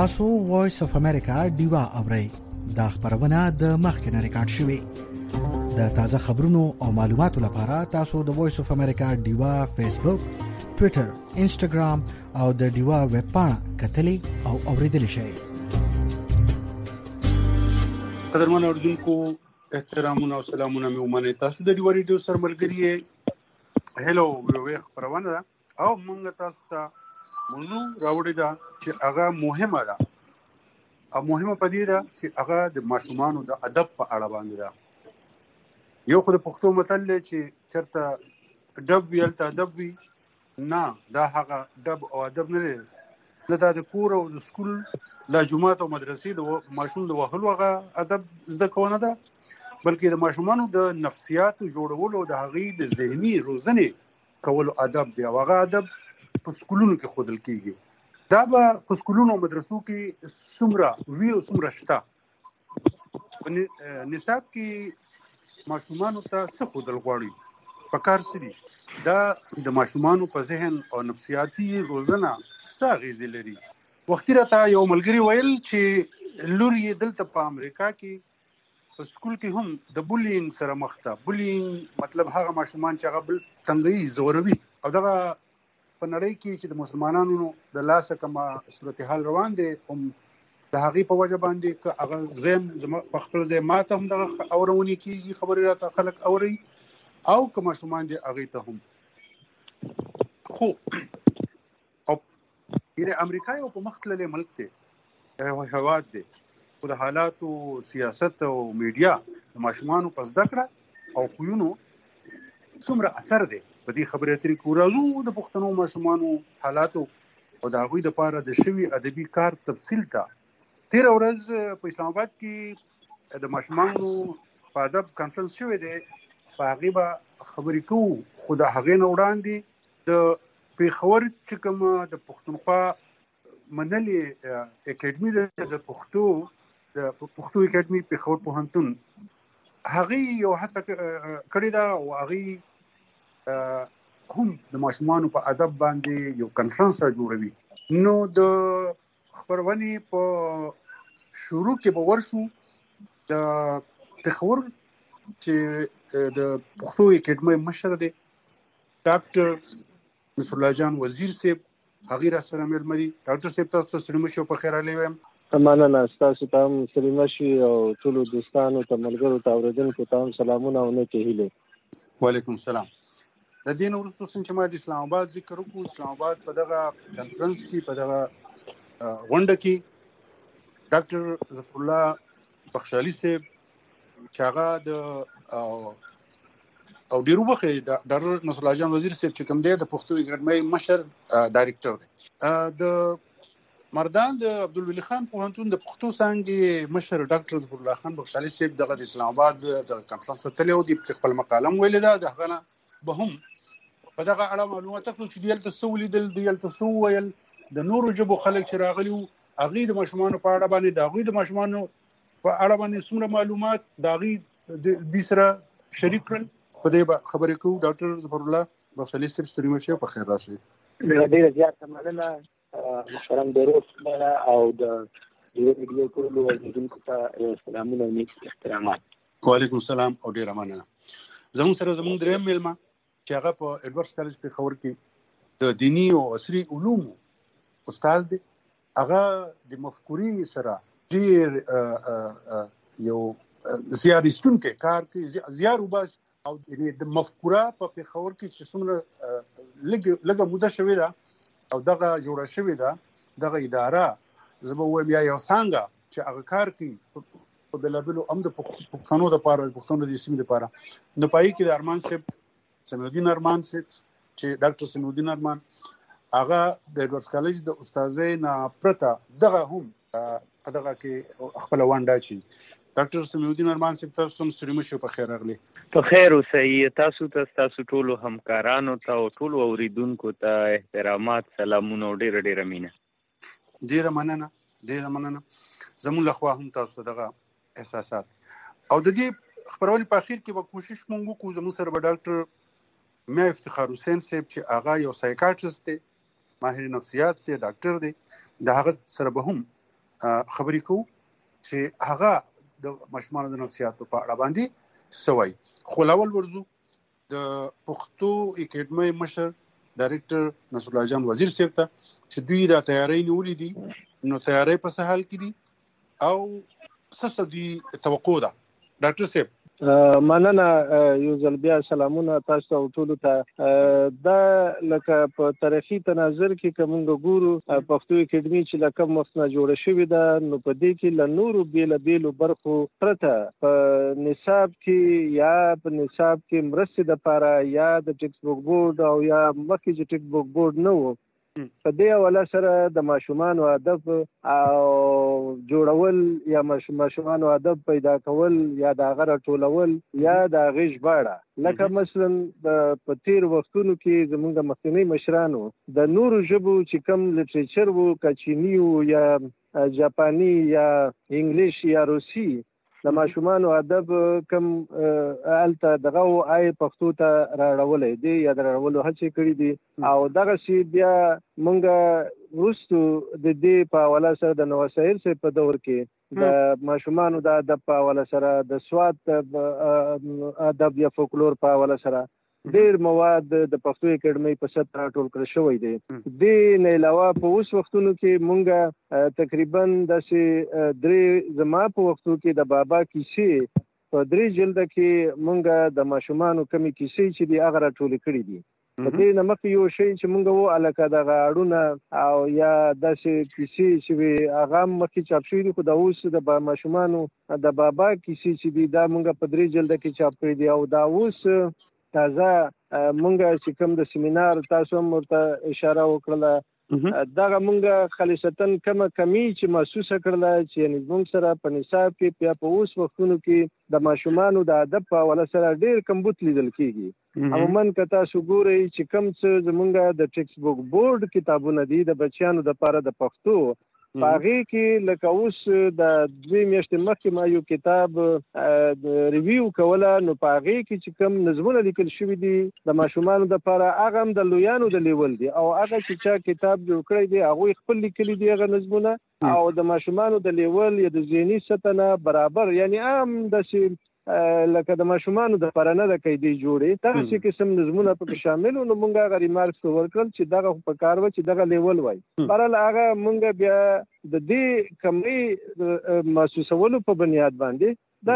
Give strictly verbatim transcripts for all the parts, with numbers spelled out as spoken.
تاسو وایس اف امریکا ډیوا اورئ. دا خبرونه د مخکنه ریکارډ شوې. د تازه خبرونو او معلوماتو لپاره تاسو د وایس اف امریکا ډیوا فیسبوک، ټوئیټر، انسټاګرام او د ډیوا ویب پاڼه کتلې او اوریدلې شئ. قدرمن اوریدونکو، احترامونه او سلامونه مې ومنئ. تاسو د ډیوا ریډیو سره ملګري یې. هلو وی خبرونه ده او موږ تاسو ته موضوع راوړې ده چې هغه مهمه ده او مهمه پدې ده چې هغه د ماشومانو د ادب په اړه باندې ده. یو خو د پښتو متل دی چې چېرته ډب ویل ته ادب وي، نه دا هغه ډب او ادب نه دی، نه دا د کور او د سکول لا جومات او مدرسې د ماشوم د وهلو هغه ادب زده کونه ده، بلکې د ماشومانو د نفسیاتو جوړولو او د هغې د ذهني روزنې کولو ادب دی او هغه ادب په سکولونو کې ښودل کېږي. دا به په سکولونو او مدرسو کې څومره وي او څومره شته. په نصاب کې ماشومانو ته څه ښودل غواړي، پکار څه دي؟ دا د ماشومانو په ذهن او نفسیاتي روزنه څه اغېزې لري؟ وختي راته یو ملګري ویل چې لور یې دلته په امریکا کې په سکول کې هم د بولینګ سره مخ ده. بولینګ مطلب هغه ماشومان چې هغه بل تنګوي، زوروي، او دغه په نړۍ کې چې د مسلمانانو د لاسه کومه صورتحال روان دی، هم د هغې په وجه باندې که هغه زم زما په خپل ځای ماته هم دغه اورونې کېږي، خبرې راته خلک اوري، او که ماشومان دي هغې ته هم. خو او یعنې امریکا یو په مخ تللی ملک دی، یو هېواد دی، خو د حالاتو، سیاست او میډیا د ماشومانو په زده کړه او خویونو څومره اثر دی. په دې خبرې اترې کې راځو د پښتنو ماشومانو حالاتو او د هغوی دپاره د شوي ادبي کار تفصیل ته. تېره ورځ په اسلام آباد کې د ماشومانو په ادب کانفرنس شوی دی، په هغې به خبرې کوو. خو د هغې نه وړاندې د پېښور چې کومه د پښتونخوا منلې اکاډمي ده، د پښتو د پښتو اکاډمي پېښور پوهنتون، هغې یو هڅه کړې ده او هغې هم د ماشومانو په ادب باندې یو کنفرنس را جوړوي. نو د خپرونې په شروع کې به ورشو د پېښور چې د پښتو اکاډمۍ مشر دی ډاکټر نصر الله جان وزیر صاحب، هغې را سره مېلمه دي. ډاکټر صاحب تاسو ته سلامه شي او په خیر راغلی وایم. مننه، ستاسو ته هم سلامه شي او ټولو دوستانو ته، ملګرو ته، اورېدونکو ته هم سلامونه او نیکې هیلې. وعلیکم السلام. د دې نه وروسته چې ما د اسلام آباد ذکر وکړو، اسلام آباد په دغه کنفرنس کې، په دغه غونډه کې ډاکټر ظفر الله بخشالي صاحب چې هغه د او ډېر وبخښئ ډاکټر نصر الله جان وزیر صاحب چې کوم دی د پښتو اکاډمۍ مشر ډایرکټر دی، د مردان د عبدالولي خان پوهنتون د پښتو څانګې مشر ډاکټر ظفر الله خان بخشالي صاحب دغه د اسلام آباد د کنفرنس ته تللی و، د خپل مقاله هم ویلې ده. د هغه نه به هم په دغه اړه معلومات اخلو چې دوی هلته څه ولیدل، دوی هلته څه وویل. د نورو ژبو خلک چې راغلي وو، هغوی د ماشومانو په اړه باندې، د هغوی د ماشومانو په اړه باندې څومره معلومات د هغوی دوی سره شریک کړل. په دې به خبرې کوو. ډاکټر ظفر الله بخشالي صاحب ستړي مه شئ، په خیر راشئ. ډېره زیاته مننه محترم بیروس او د ډیو ټولو اوریدونکو ته سلامونه او نیک احترامات. وعلیکم السلام او ډېره مننه. زموږ سره زموږ دریم میلمه چې هغه په ایډورډز کالج پېښور کې د دیني او عصري علومو استاد دی، هغه د مفکورې سره ډېر یو زیار ایستونکی کار کوي، زیار وباسي، او د مفکوره په پېښور کې چې څومره لږه موده شوې ده او دغه جوړه شوې ده، دغه اداره زه به ووایم یا یو څانګه چې هغه کار کوي په بېلابېلو هم د پښتنو دپاره، د پښتنو د سیمې دپاره. نو په هغې کې د ارمان صاحب، سمیع ارمان صاحب چې ډاکټر سمیع ارمان، هغه د ایډورډز کالج د استاذۍ نه پرته دغه هم په دغه کې خپله ونډه اچوي. ډاکټر سمیع ارمان صاحب تاسو ته هم ستړي مه شئ، په خیر راغلي. په خیر اوسئ. تاسو ته، ستاسو ټولو همکارانو ته او ټولو اوریدونکو ته احترامات، سلامونه او ډېره ډېره مینه. ډېره مننه، ډېره مننه. زموږ لخوا هم تاسو ته دغه احساسات. او د دې خبرونې په اخر کې به کوشش مونږ وکړو، زموږ سره به ډاکټر میا افتخار حسین صاحب چې هغه یو سایکاټریست دی، ماهر نفسیات دی، ډاکټر دی، د هغه سره به هم خبرې کوو چې هغه د ماشومانو د نفسیاتو په اړه باندې سوي. خو لاول ورزو د پښتو اکیډمي مشر ډایرکټر نصر الله جان وزیر صاحب ته چې دوی دا تیاری نیولې دي، نو تیاری په څه حال کې دي او څه څه دوی توقع ده. ډاکټر صاحب مننه، یو ځل بیا سلامونه تاسو ته ټولو ته. دا لکه په تاریخي تناظر کې که موږ ګورو پښتو اکیډمي چې له کوم وخت نه جوړه شوې ده، نو په دې کې له نورو بېلابېلو برخو پرته په نصاب کې یا په نصاب کې مرستې دپاره یا د ټیکسټ بک بورډ او یا مخکې چې ټیکسټ بک بورډ نه و، په دې حواله سره د ماشومانو ادب او جوړول یا ماشومانو ادب پیدا کول یا د هغه راټولول یا د هغې ژباړه، لکه مثلا په تیر وختونو کې زموږ مخکیني مشرانو د نورو ژبو چې کوم لټریچر و، که چیني و یا جاپاني یا انګلیش یا روسي، د ماشومانو ادب کم هلته دغه آی پښتو ته راړولی دی یا د راړولو هڅې کړي دي. او دغسې بیا موږ وروستو د دې په حواله سره د نوسایر صاحب په دور کې د ماشومانو د ادب په حواله سره د سوات ادب یا فولکلور په حواله سره ډېر مواد د پښتو اکیډمۍ په سطح راټول کړی شوی دی. دې نه علاوه په اوس وختونو کې مونږ تقریبا داسې درې زما په وختو کې د بابا کیسې په درې جلده کې مونږ د ماشومانو کمې کیسې چې دي هغه راټولې کړي دي. په دې نه مخکې یو شی چې مونږ و هلکه دغه اړونه او یا داسې کیسې چې وي هغه هم مخکې چاپ شوي دي، خو د اوس د ماشومانو د بابا کیسې چې دي دا مونږ په درې جلده کې چاپ کړي دي. او دا اوس تازه مونږ چې کوم د سیمینار تاسو هم ورته اشاره وکړله، دغه مونږ خالصتا کومه کمی چې محسوسه کړله چې یعنې زموږ سره په نصاب کې بیا په اوس وختونو کې د ماشومانو د ادب په حواله سره ډېر کمبود لیدل کېږي. عموما که تاسو ګورئ چې کوم څه زمونږ د ټیکسټ بک بورډ کتابونه دي د بچیانو دپاره د پښتو، په هغې کې لکه اوس د دوې میاشتې مخکې ما یو کتاب ریویو کوله، نو په هغې کې چې کوم نظمونه لیکل شوي دي د ماشومانو دپاره هغه هم د لویانو د لیول دي، او هغه چې چا کتاب جوړ کړی دی هغوی خپل لیکلي دي هغه نظمونه، او د ماشومانو د لیول یا د ذهني سطح نه برابر، یعنې عام داسې لکه د ماشومانو د پاره نه د قیدې جوړې دغسې قسم نظمونه پکې شامل وو. نو مونږ هغه ریمارکس ورکړل چې دغه خو په کار وه چې دغه لیول وای. بهرحال هغه مونږ بیا د دې کمرې محسوسولو په بنیاد باندې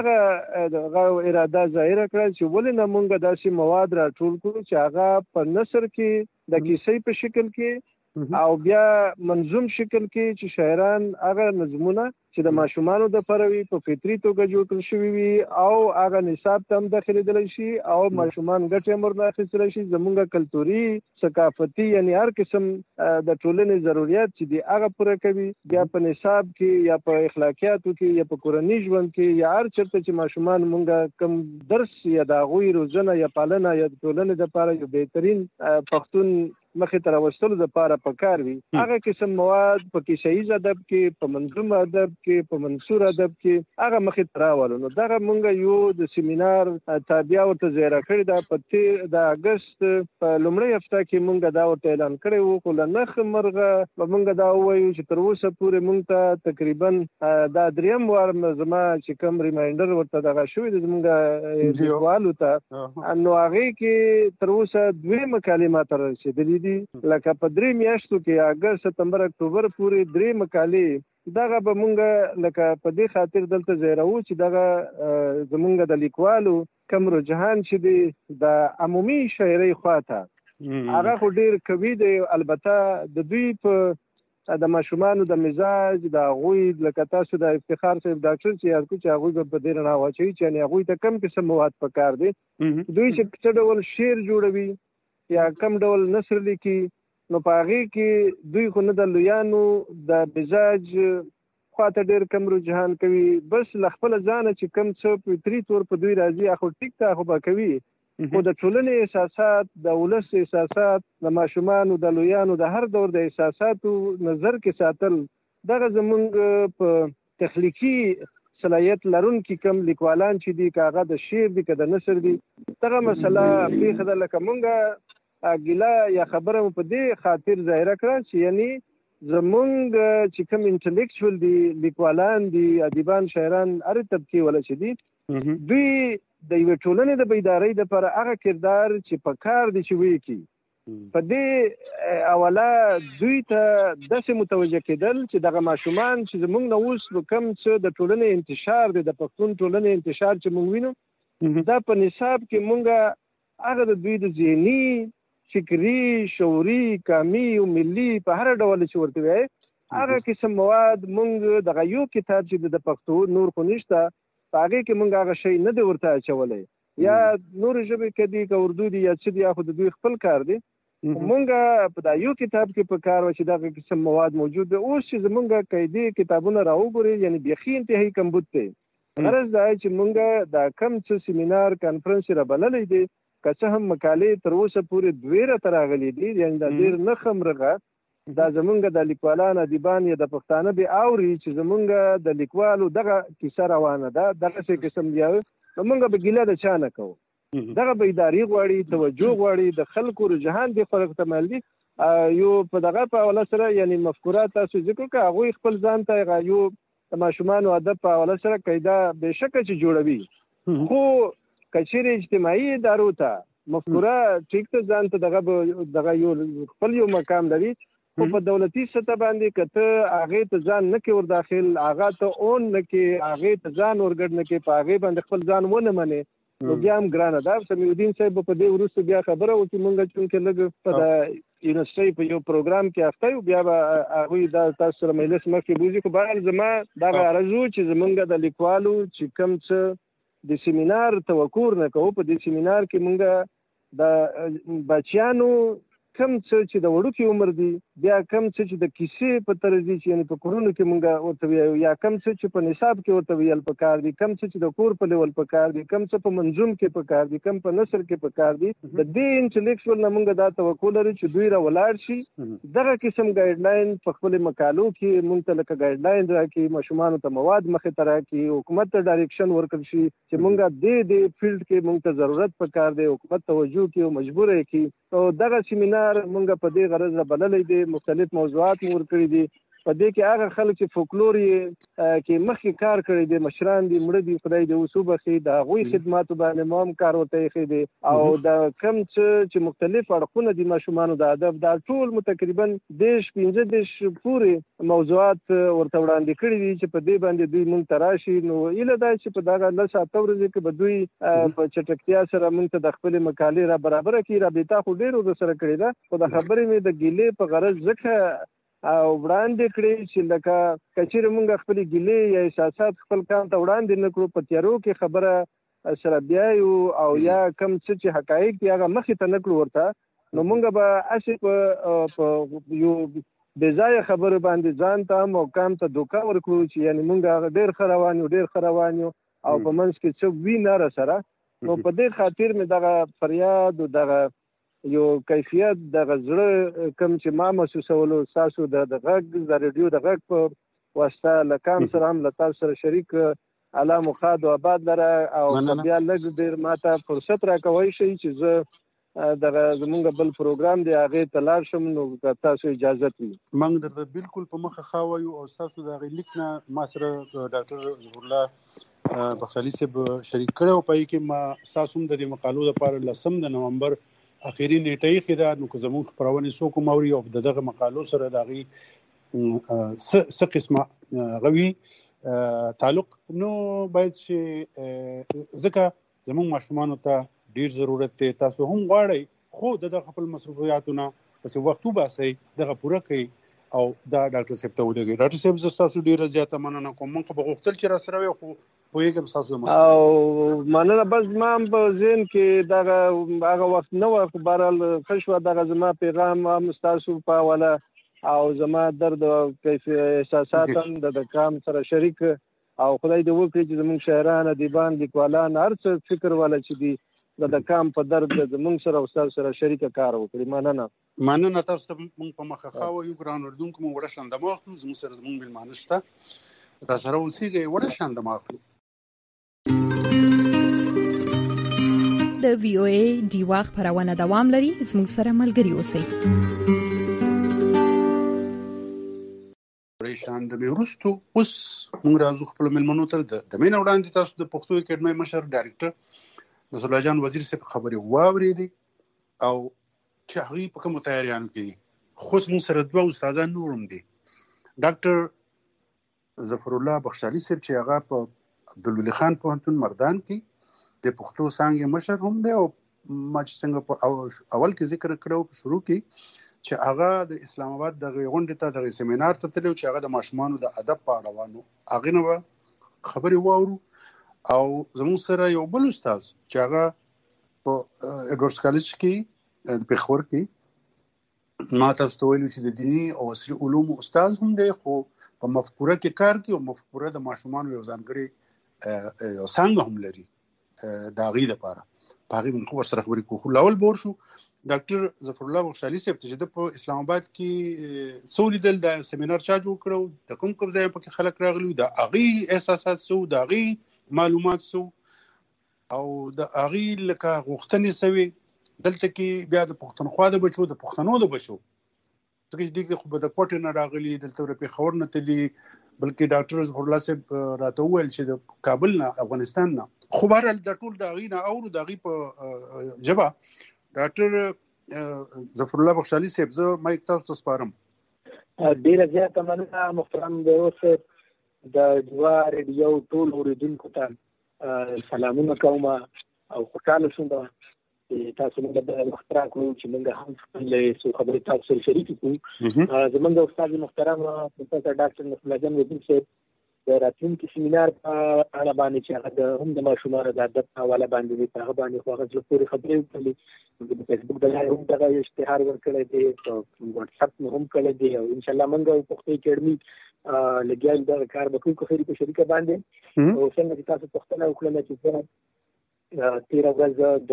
دغه دغه اراده ظاهره کړه چې ولې نه مونږ داسې مواد راټول کړو چې هغه په نثر کې د کیسې په شکل کې او بیا منظوم شکل کې چې شاعران هغه نظمونه چې د ماشومانو دپاره وي په فطري توګه جوړ کړل شوي وي او هغه نصاب ته هم داخلېدلی شي او ماشومان ګټې هم ورنه اخیستلی شي. زمونږ کلتوري ثقافتي یعنې هر قسم د ټولنې ضروریات چې دي هغه پوره کوي. بیا په نصاب کې یا په اخلاقیاتو کې یا په کورني ژوند کې یا هر چېرته چې ماشومان مونږ کم درس یا د هغوی روزنه یا پالنه یا د ټولنې دپاره یو بهترین پښتون مخې ته راوستلو دپاره پکار وي، هغه قسم مواد په کیسهیز ادب کې، په منظوم ادب کې، په منثور ادب کې هغه مخې ته راولو. نو دغه مونږ یو د سیمینار تابعه ورته ظاهره کړې ده. په تېر د اګست په لومړۍ هفته کې مونږ دا ورته اعلان کړی وو، خو له نښ مرغه به مونږ دا ووایو چې تر اوسه پورې مونږ ته تقریبا دا دریم وار زما چې کوم ریمایندر ورته دغه شوی دی زمونږ لیکوالو ته، نو هغې کې تر اوسه دوې مقالې ماته رسېدلي دي، لکه په درې میاشتو کې اګست، سپتمبر، اکتوبر پورې درې مقالې. دغه به مونږ لکه په دې خاطر دلته ځایروو چې دغه زمونږ د لیکوالو کم رجحان چې دی د عمومي شاعرۍ خواته هغه خو ډېر قوي دی. البته د دوی په د ماشومانو د مزاج د هغوی لکه تاسو د افتخار صاحب ډاکټر چې یاد کړو چې هغوی به په دې رڼا واچوي چې یعنې هغوی ته کم قسم مواد پکار دی. دوی چې څه ډول شعر جوړوي یا کم ډول نثر لیکي، نو په هغې کې دوی خو نه د لویانو د مزاج خواته ډېر کم رجحان کوي، بس له خپله ځانه چې کم څه فطري طور په دوی راځي هغه ټیک ته خو به کوي، خو د ټولنې احساسات، د ولس احساسات، د ماشومانو د لویانو د هر دور د احساساتو نظر کې ساتل دغه زمونږ په تخلیقي صلاحیت لرونکي کم لیکوالان چې دي، که هغه د شعر دي که د نثر دي، دغه مسله پېښه ده. لکه مونږ ګیله یا خبره مو په دې خاطر ظاهره کړه چې یعنې زمونږ چې کوم انټلیکچوال دي لیکوالان دي ادیبان شاعران هر طبقه ولا چې دي دوی د یو ټولنې د بیداری لپاره هغه کردار چې په کار دي چې وی کی په دې اوله دوی ته داسې متوجه کېدل چې دغه ماشومان چې زمونږ نه اوس کوم څه د ټولنې انتشار دی د پښتون ټولنې انتشار چې مونږ وینو دا په نصاب کې مونږ هغه د دوی د ذهني فکري شعوري قومي او ملي په هر ډول چې ورته وایي هغه قسم مواد مونږ دغه یو کتاب چې د پښتو نور خو نشته په هغې کې مونږ هغه شی نه دی ورته اچولی یا نور ژبې که دي که اردو دي یا څه دي یا خو د دوی خپل کار دی مونږ په دا یو کتاب کې په کار و چې دغه قسم مواد موجود دی اوس چې زمونږ قیدي کتابونه راوګوري یعنی بیخي انتهایي کمبود دی غرض دا چې مونږ دا کم څه سیمینار کانفرنس را بللی دی که څه هم مقالې تر اوسه پورې دوې راته راغلي دي یعنې دا ډېر نه خمرغه دا زمونږ د لیکوالان ادیبان یا د پښتانه به اوري چې زمونږ د لیکوالو دغه کیسه روانه ده دغسې قسم دی نو مونږ به ګیله د چا نه کوو دغه بیداري غواړي توجه غواړي د خلکو رجحان دې خلک ته مایل دي یو په دغه په حواله سره یعنی مفکوره تاسو ذکر کړه هغوی خپل ځان ته یو د ماشومانو ادب په حواله سره قاعده بېشکه چې جوړوي خو که چیرې اجتماعي ادارو ته مفکوره ټیک ته ځان ته دغه دغه یو خپل یو مقام لري خو په دولتي سطح باندې که ته هغې ته ځان نه کې ورداخل هغه ته اون نه کې هغې ته ځان ورګډ نه کې په هغې باندې خپل ځان ونه منې نو بیا هم ګرانه ده سمیع الدین صاحب په دې وروسته بیا خبره وکړي مونږ چونکې لږ په د یونیورسټۍ په یو پروګرام کې اخته یو بیا به هغوی دا تاسو سره مجلس مخکې بوځي خو بهرحال زما دغه عرض و چې زمونږ د لیکوالو چې کوم څه د سیمینار توقع نه کوو په دې سیمینار کې مونږ د بچیانو کم څه چې د وړوکي عمر دي بیا کم څه چې د کیسې په طرز دي چې یعنې په کورونو کې مونږ ورته ویایو یا کم څه چې په نصاب کې ورته ویل پکار دي کم څه چې د کور په لیول پکار دي کم څه په منظوم کې پکار دي کم په نثر کې پکار دي د دې انټلیکچوال نه مونږ دا توقع لرو چې دوی را ولاړ شي دغه قسم ګایډلاین په خپل مقالو کې مونږ ته لکه ګایډلاین راکړي ماشومانو ته مواد مخې ته راکړي حکومت ته ډایرکشن ورکړل شي چې مونږ دې دې فیلډ کې مونږ ته ضرورت پکار دی حکومت توجه کړي او مجبور یې کړي او دغه سیمینار مونږ په دې غرض را بللی دی مختلف موضوعات مو ورکړي دي په دې کې هغه خلک چې فولکلور یې کې مخکې کار کړی دی مشران دي مړه دي خدای دې اوس وبخښي د هغوی خدماتو باندې مو هم کار ورته ایښی دی او د کم څه چې مختلف اړخونه دي ماشومانو د ادب دا ټول مو تقریبا دېرش پنځه دېرش پورې موضوعات ورته وړاندې کړي دي چې په دې باندې دوی مونږ ته راشي نو هیله دا چې په دغه لس اته ورځې کې به دوی په چټکتیا سره مونږ ته د خپلې مقالې را برابره کړي رابطه خو ډېر ورسره کړې ده خو د خبرې مې د ګیلې په غرض ځکه او وړاندې کړي چې لکه که چیرې مونږ خپلې ګیلې یا احساسات خپل کام ته وړاندې نه کړو په تیارو کې خبره سره بیایو او یا کم څه چې حقایق دي هغه مخې ته نه کړو ورته نو مونږ به هسې په یو بې ځایه خبرو باندې ځان ته هم او کام ته دوکه ورکړو چې یعنې مونږ هغه ډېر ښه روان یو ډېر ښه روان یو او په منځ کې څه وي نه راسره نو په دې خاطر مې دغه فریاد او دغه یو کیفیت دغه زړه کوم چې ما محسوسولو ستاسو د غږ د ریډیو د غږ په واسطه له کام سره هم له تاسو سره شریک الله مو ښاد او آباد لره او بیا لږ ډېر ما ته فرصت راکوی شي چې زه دغه زمونږ بل پروګرام دی هغې ته لاړ شم نو که تاسو اجازت وي موږ درته بالکل په مخه ښه وایو او ستاسو د هغې لیک نه ما سره ډاکټر ظهورالله بختیاري صاحب شریک کړی او په هغې کې ما ستاسو هم د دې مقالو دپاره لسم د نومبر اخیری نیټه یې ښې ده نو که زمونږ خپرونې څوک هم اوري او د دغه مقالو سره د هغې څه قسمه هغه وي تعلق نو باید چې ځکه زمونږ ماشومانو ته ډېر ضرورت دی تاسو هم غواړئ خو د دغه خپل مصروفیاتو نه پسې وخت وباسئ دغه پوره کړئ او دا ډاکټر صاحب ته ولېږئ ډاکټر صاحب زه ستاسو ډېره زیاته مننه کوم موږ خو به غوښتل چې راسره وی خو پوهېږم ستاسو د او مننه بس زما هم په ذهن کې دغه هغه وخت نه وه خو بهرحال ښه شوه دغه زما پیغام هم ستاسو په حواله او زما درد او احساسات هم د کام سره شریک او خدای دې وکړي چې زموږ شاعران ادیبان لیکوالان هر څه فکر والا چې دي د کام په درد زموږ سره او ستاسو سره شریکه کار وکړي مننه مننه تاسو ته موږ په مخه ښه وایو ګران اردوونکو موږ وړه شاندمه اخلو زموږ سره زموږ مېلمانه شته راسره اوسېږئ وړه شاندمه اخلو د وی او ای ډیوا خبرونه دوام لري زموږ سره ملګري اوسئ شان د میروستو اوس موږ راځو خپل ملمنو ته د مین وړاندې تاسو د پښتو اکیډمي مشر ډایرکټر نصر الله جان وزیر صاحب خبرې واورېدې او چې هغه په کوم تیاریانو کې خو موږ سره دوه استادان نورم دي ډاکټر ظفر الله بخشالي صاحب چې هغه په عبدالولي خان پوهنتون مردان کې د پښتو څانګې مشر هم دی او ما چې څنګه په اول کې ذکر کړو په شروع کې چې هغه د اسلام آباد د غونډې ته د سیمینار ته تللی چې هغه د ماشومانو د ادب په اړه وانه هغه نو خبرې واورو او زموږ سره یو بل استاد چې هغه په ایډورډز کالج کې د پېښور کې ما تاسو ته ویلو چې د دیني او عصري علومو استاد هم دی خو په مفکوره کې کار کوي او مفکوره د ماشومانو یو ځانګړي یو څنګه هم لري د هغې لپاره په هغې موږ ورسره خبرې کوو. خو لاول بور شو ډاکټر ظفر الله بخشالي صاحب چې د په اسلام آباد کې څو لیدل د سیمینار چا جوړ کړو د کوم کوم ځای پکې خلک راغلي د هغې احساسات څه د هغې معلومات څه او د هغې لکه غوښتنې څه وې دلته کې بیا د پښتونخوا د بچو د پښتنو د بچو ځکه چې دوی خو به د کوټې نه راغلي دلته ور پېښور نه تللي بلکې ډاکټر ظفر الله صاحب راته وویل چې د کابل نه افغانستان نه خو بهرحال د ټول د هغې نه اورو د هغې په ژبه ډاکټر ظفر الله بخشالي صاحب زه مایک تاسو ته سپارم. ډېره زیاته مننه محترم بیروس صاحب د ډیوا ریډیو ټول اورېدونکو ته سلامونه کوم او خوشحاله شوم چې تاسو موږ د وخت راکړو چې موږ هم خپل څو خبرې تاسو سره شریکې کړو. زموږ استاد محترم پروفیسر ډاکټر نصر الله جان وزیر صاحب د راتلونکي سیمینار په اړه باندې چې هغه د هم د ماشومانو د ادب په حواله باندې دی په هغه باندې خو هغه زړه پورې خبرې وکړلې د فیسبوک د لارې هم دغه اشتهار ورکړی دی په واټساپ مې هم کړی دی او انشاءالله موږ پښتو اکیډمي لګیا یو دغه کار به کوو که خیري په شریکه باندې او څنګه چې تاسو پوښتنه وکړله چې زه تېره ورځ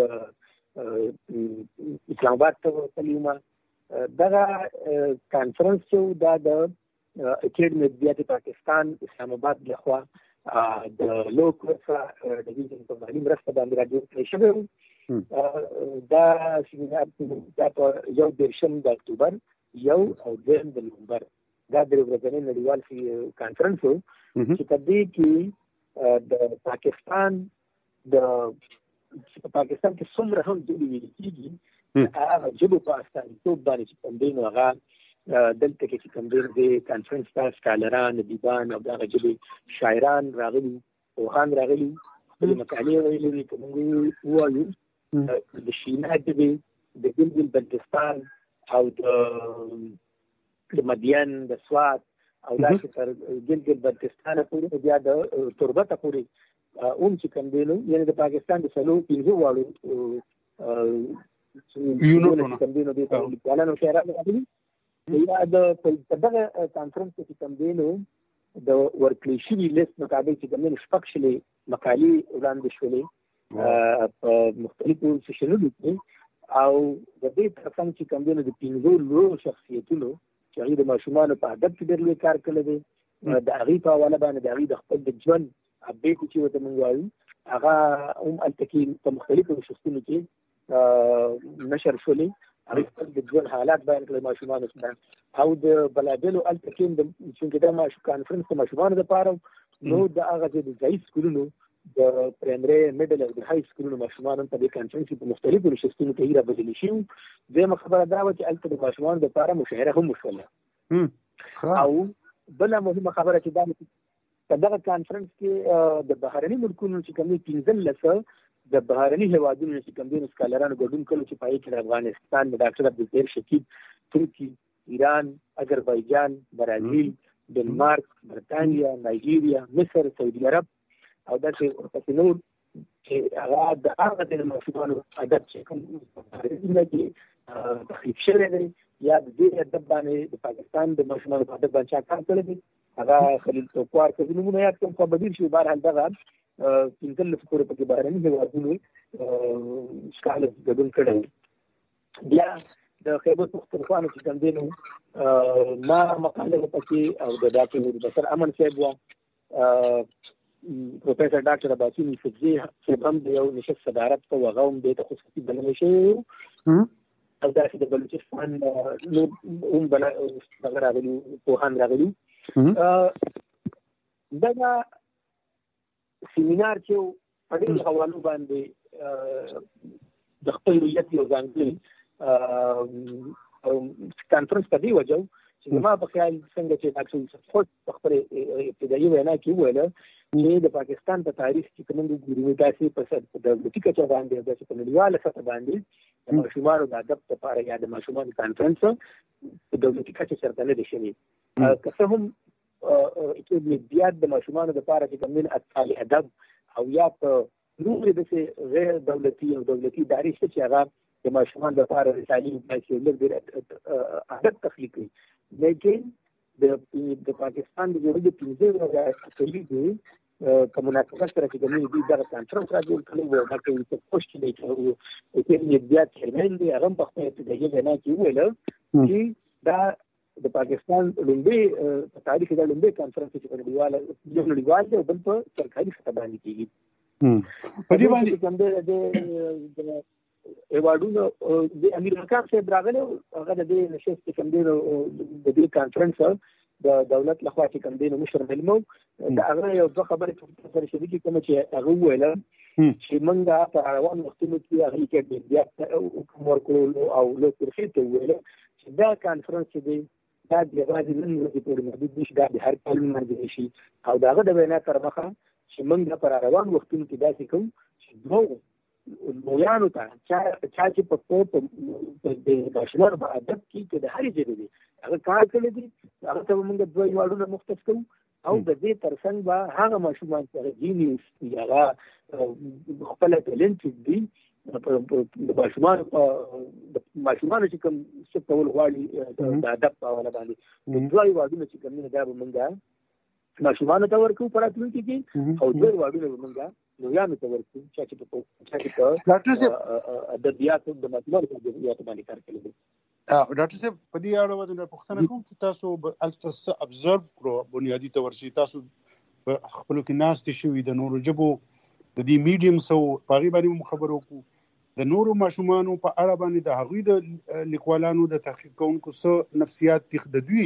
د اسلام آباد ته ورتلی یم دغه کانفرنس چې دا د اکیډمي د پاکستان اسلام آباد لخوا د لو کورسه ډیویژن په مالي مرسته باندې راجوړ کړی شوی و. دا سیمینار دا په یو دېرشم د اکتوبر یو او دویم د نومبر دا درې ورځنی نړیوال کانفرنس و چې په دې کې د پاکستان د په پاکستان کې څومره هم ژبې ویل کېږي هغه ژبو په استازیتوب باندې چې کوم دی نو هغه دلته کې چې کوم دی د کانفرنس ته سکالران ادیبان او دغه ژبې شاعران راغلي پوهان راغلي خپلې مقالې ویلې دي که موږ ووایو د شینا ژبې د ګلګل بلتستان او د مدین د سوات او داسې تر ګلګل بلتستانه پورې بیا د تربته پورې اون چې کوم دی نو یعنې د پاکستان د څلور پنځه واړو یونټونو کوم دی نو دې ته لیکوالان او شاعران راغلي یا د په دغه کانفرنس کې کوم دی نو د ورکړل شوي لیست مطابق چې کوم شپږ شلې مقالې وړاندې شولې په مختلفو سیشنونو کې او د دې ترڅنګ چې کوم دی نو د پنځو لویو شخصیتونو چې هغوی د ماشومانو په ادب کې ډېر لوی کار کړی دی د هغوی په حواله باندې د هغوی د خپل د ژوند اپډیټ چې ورته موږ وایو هغه هم هلته کې په مختلفو شخصونو کې نشر شولې هغوی خپل د ژوند حالات بیان کړل ماشومانو سره او د بلابلو هلته کې چونکې دا کانفرنس د ماشومانو دپاره نو د هغه د ځایي سکولونو د پرایمري میډل او د های سکولونو ماشومانو ته د کانفرنس په مختلفو نشستونو کې رابللي شوي. دویمه خبره دا وه چې هلته د ماشومانو دپاره مشاعره هم وشوله او بله مهمه خبره چې دا په دغه کانفرنس کې د بهرني ملکونو چې کوم دي پنځلس د بهرني هیوادونو چې کوم دي سکالرانو ګډون کړی چې په هغې کې د افغانستان د ډاکټر عبدالطاهر شکیب ترکي ایران اذربایجان برازیل ډنمارک برطانیا نایجیریا مصر سعودي عرب او داسې ورپسې نور چې هغه د هغه د ماشومانو ادب چې کوم بهرني کې تخلیق شوی دی یا د دې ادب باندې د پاکستان د ماشومانو په ادب باندې چا کار کړی دی هغه خلیل توکوار که نومونه یاد کړم خو بدیل شي بهرحال دغه پنځلس پورې پکې بهرني هېوادونو سکالر ګډون کړی. بیا د خیبر پښتونخوا نه چې کوم دی نو ما مقاله پکې او د ډاکټر نوربشر امن صاحب وه پروفیسر ډاکټر عباسي یوسفزي صاحب هم د یو نشست صدارت کوو هغه هم دې ته خصوصي بللی شوی و او داسې د بلوچستان نور هم دغه راغلي پوهان راغلي دا سیمینار چې په دې حوالو باندې د خپل هویت یو ځانګړی کانفرنس په دې وجه چې زما په خیال څنګه چې ډاکټر یوسف خود په خپل ابتدایي وینا کې وویل چې د پاکستان په تاریخ کې کوم ګورو داسې په دولتي کچه باندې د په نړیواله سطح باندې د ماشومانو د ادب لپاره یا د ماشومانو کانفرنس په دولتي کچه سره نه دي شوي که څه هم چې بیا د ماشومانو لپاره چې کوم اطفال ادب او یا په نور د غیر دولتي او دولتي ادارې چې هغه د ماشومانو لپاره د تعلیم تاسیس لږ ادب تخلیق کوي لیکن د پاکستان د جوړې د پنځه ورځې دی په مناسبت سره چې کومې دي دا کانفرنس راځي کله وو دا کې څه پوښتنه کوي چې یې بیا چیرمن دی هغه په خپل ابتدایي وینا کې ویل چې دا د پاکستان لومړی په تاریخ کې د لومړی کانفرنس چې په نړیواله یو نړیوال دی بل په سرکاري سطح باندې کېږي په دې باندې کوم دی د ایوارډونو د امیر خان صاحب راغلی هغه د دې نشست کوم دی د دې کانفرنس د دولت لخوا چې کوم دی نو مشر ملمو دا هغه یو څه خبرې سره شریکې کوم چې هغه ویل چې موږ په روان وختونو کې هغه کې بیا حکم ورکړو او له ترخیص ته ویل چې دا کانفرنس دی دا د یوازې نن ورځې پورې محدود نشي دا د هر کال لمانځل شي او دا هغه د وینا تر مخه چې موږ په روان وختونو کې داسې کوو چې دوه لویانو ته چا چې په د ماشومانو په ادب کې چې د هرې ژبې دی هغه کار کړی دی هغه ته موږ دوه ایوارډونه مختص کوو او د دې ترڅنګ به هغه ماشومان چې هغه جینیوس دي هغه خپله ټیلنټډ دي د ماشومانو د ماشومانو چې کوم څه کول غواړي د ادب په حواله باندې دوه ایوارډونه چې کوم دا به موږ ماشومانو ته ورکو په راتلونکي کې او دوه ایوارډونه به موږ نویانو ته ورکو چې په ډاکټر صاحب ادبیاتو د مطلب په ادبیاتو باندې کار کوي ډاکټر صاحب په دې اړه ودونه پوښتنه کوم چې تاسو التس ابزرو کړو بنیادی تور شي تاسو خپل کې ناس دي شوی د نورو جبو د دې میډیم سو پاغي باندې خبرو کو د نورو ماشومانو په اړه باندې د هغوی د لیکوالانو د تحقیق کوونکو سره نفسیات تخددوي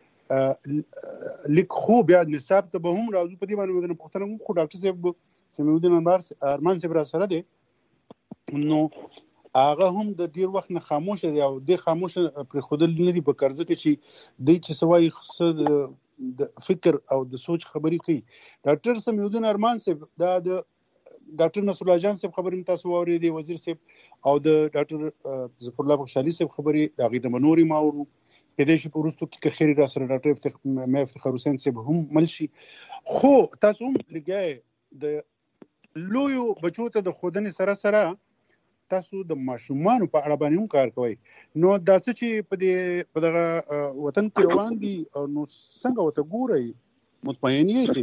لیک خو بیا نصاب ته به هم راځو په دې باندې ودونه پوښتنه کوم خو ډاکټر صاحب سمیودین انبار ارمان صاحب را سره دی نو هغه هم د ډیر وخت نه خاموش دی او د خاموش پر خودل نه دی په قرضه کې چې د چې سوای د فکر او د سوچ خبرې کوي ډاکټر سمیودین ارمان صاحب دا د ډاکټر نصر الله جان صاحب خبرې تاسو واورېدې وزیر صاحب او د ډاکټر ظفر الله بخشالي صاحب خبرې د هغې د منوري ماورو کېدای شي په وروستو کې که خیر را سره ډاکټر مې افتخار حسین صاحب هم مل شي خو تاسو هم لګیا د لویو بچو ته د ښودنې سره سره تاسو د ماشومانو په اړه باندې هم کار کوئ نو دا څه چې په دې په دغه وطن کې روان دي نو څنګه ورته ګورئ مطمئن یې دي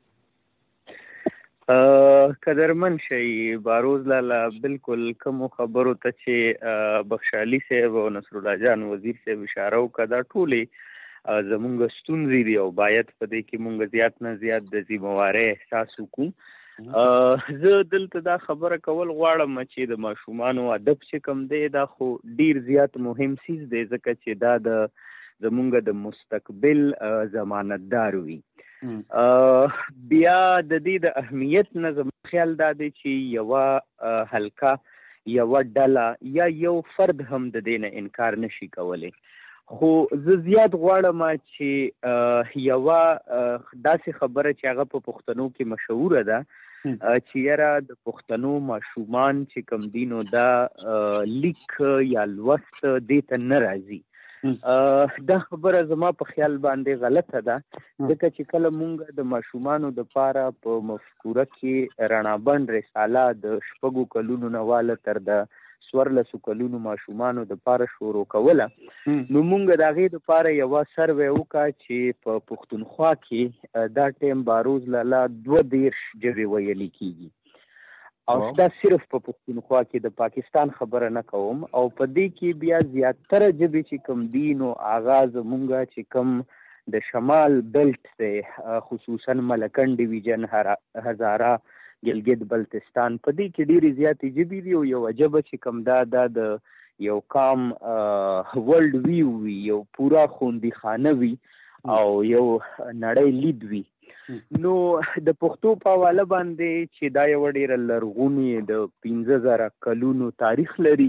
قدرمن شي باروز لالا بالکل کوم خبرو ته چې بخشالي صاحب او نصر الله جان وزیر صاحب اشاره وکړه ټولې زمونږ ستونزې دي او باید په دې کې مونږ زیات نه زیات د ذمہوارۍ احساس وکړو زه دلته دا خبره کول غواړم چې د ماشومانو ادب چې کوم دی دا خو ډیر زیات مهم سیز دی ځکه چې دا د زمونږ د مستقبل ضمانتدار وي بیا د دې د اهمیت نه زما خیال دا دی چې یوه حلقه یوه ډله یا یو فرد هم د دې نه انکار نشي کولی خو زه زیات غواړم چې یوه داسې خبره چې هغه په پښتنو کې مشهوره ده چې یاره د پښتنو ماشومان چې کوم دي نو دا لیک یا لوست دې ته نه راځي دا خبره زما په خیال باندې غلطه ده ځکه چې کله مونږ د ماشومانو دپاره په مفکوره کې رڼابند رساله د شپږو کلونو نه واله تر د څوارلسو کلونو ماشومانو دپاره شروع کوله نو مونږ د هغې دپاره یوه سروې وکړه چې په پښتونخوا کې دا ټیم باروز لاله دوه دېرش ژبې ویلې کېږي او دا صرف په پښتونخوا کې د پاکستان خبره نه کوم او په دې کې بیا زیاتره ژبې چې کوم دي نو هغه زمونږ چې کوم د شمال بیلټ دی خصوصا ملکن ډیویژن هزاره ګلګت بلتستان په دې کې ډېرې زیاتې ژبې دي او یوه ژبه چې کوم دا دا د یو قام ورلډ ویو وي یو پوره خوندي خانه وي او یو نړۍ لید وي. نو د پښتو په حواله باندې چې دا یو ډېره لرغونې د پنځه زره کلونو تاریخ لري،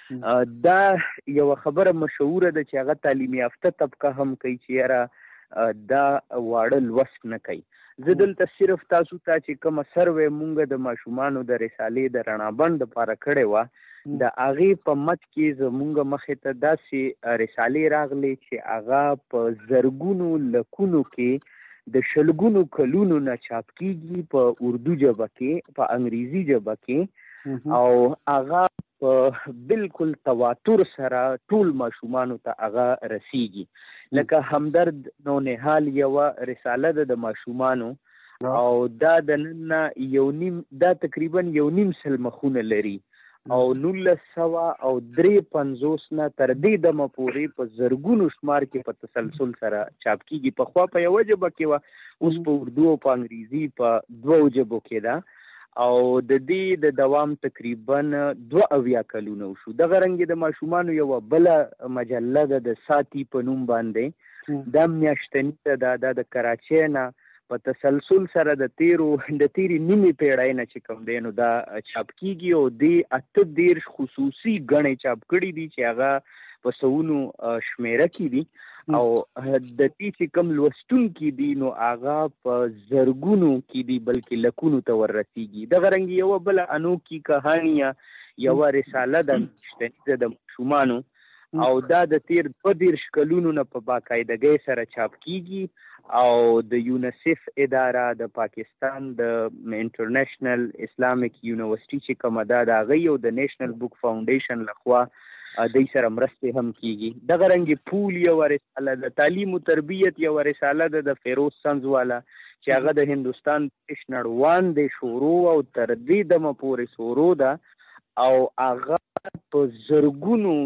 دا یو خبره مشهوره ده چې هغه تعلیم یافته طبقه هم کوي چې یاره دا واړه لوست نه کوي. زه دلته صرف تاسو ته چې کومه سروې مونږ د ماشومانو د رسالې د رڼا بڼ دپاره کړې وه، د هغې په مت کې زمونږ مخې ته داسې رسالې راغلې چې هغه په زرګونو لکونو کې د شلګونو کلونو نه چاپ کیږي په اردو ژبه کې، په انګریزي ژبه کې، او هغه په بالکل تواتر سره ټول ماشومانو ته هغه رسیږي. لکه همدرد نونهال یوه رساله ده د ماشومانو، او دا د نن یو نیم دا تقریبا یو نیم سل مخونه لري، او نولس سوه او درې پنځوس نه تر دې دمه پورې په زرګونو شمار کې په تسلسل سره چاپ کیږي. پخوا په یوه ژبه کې وه، اوس په اردو او په انګریزي په دوو ژبو کې ده، او د دې د دوام تقریبا دوه اویا کلونه وشو. دغه رنګې د ماشومانو یوه بله مجله ده د ساتي په نوم باندې، دا میاشتني ده، دا د کراچۍ نه په تسلسل سره د تیرو د تیرې نیمې پیړۍ نه چې کوم دی نو دا چاپ کیږي، او دې اته دېرش خصوصي ګڼې چاپ کړي دي چې هغه په سوونو شمیره کې دي، او د دې چې کوم لوستونکي دي نو هغه په زرګونو کې دي بلکې لکونو ته وررسیږي. دغه رنګ یوه بله انوکي کهانیه یوه رساله ده میاشتني د ماشومانو، او دا د تیر دوه دېرش کلونو نه په باقاعدګۍ سره چاپ کیږي، او د یونیسف اداره د پاکستان د انټرنیشنل اسلامیک یونیورسټي چې کومه ده د هغې او د نیشنل بک فاونډیشن لخوا دوی سره مرستې هم کیږي. دغه رنګې پول یوه رساله ده، تعلیم و تربیت یوه رساله ده د فیروز سنز والا چې هغه د هندوستان دېرش نړوان دی شروع او تر دې دمه پورې شروع ده، او هغه په زرګونو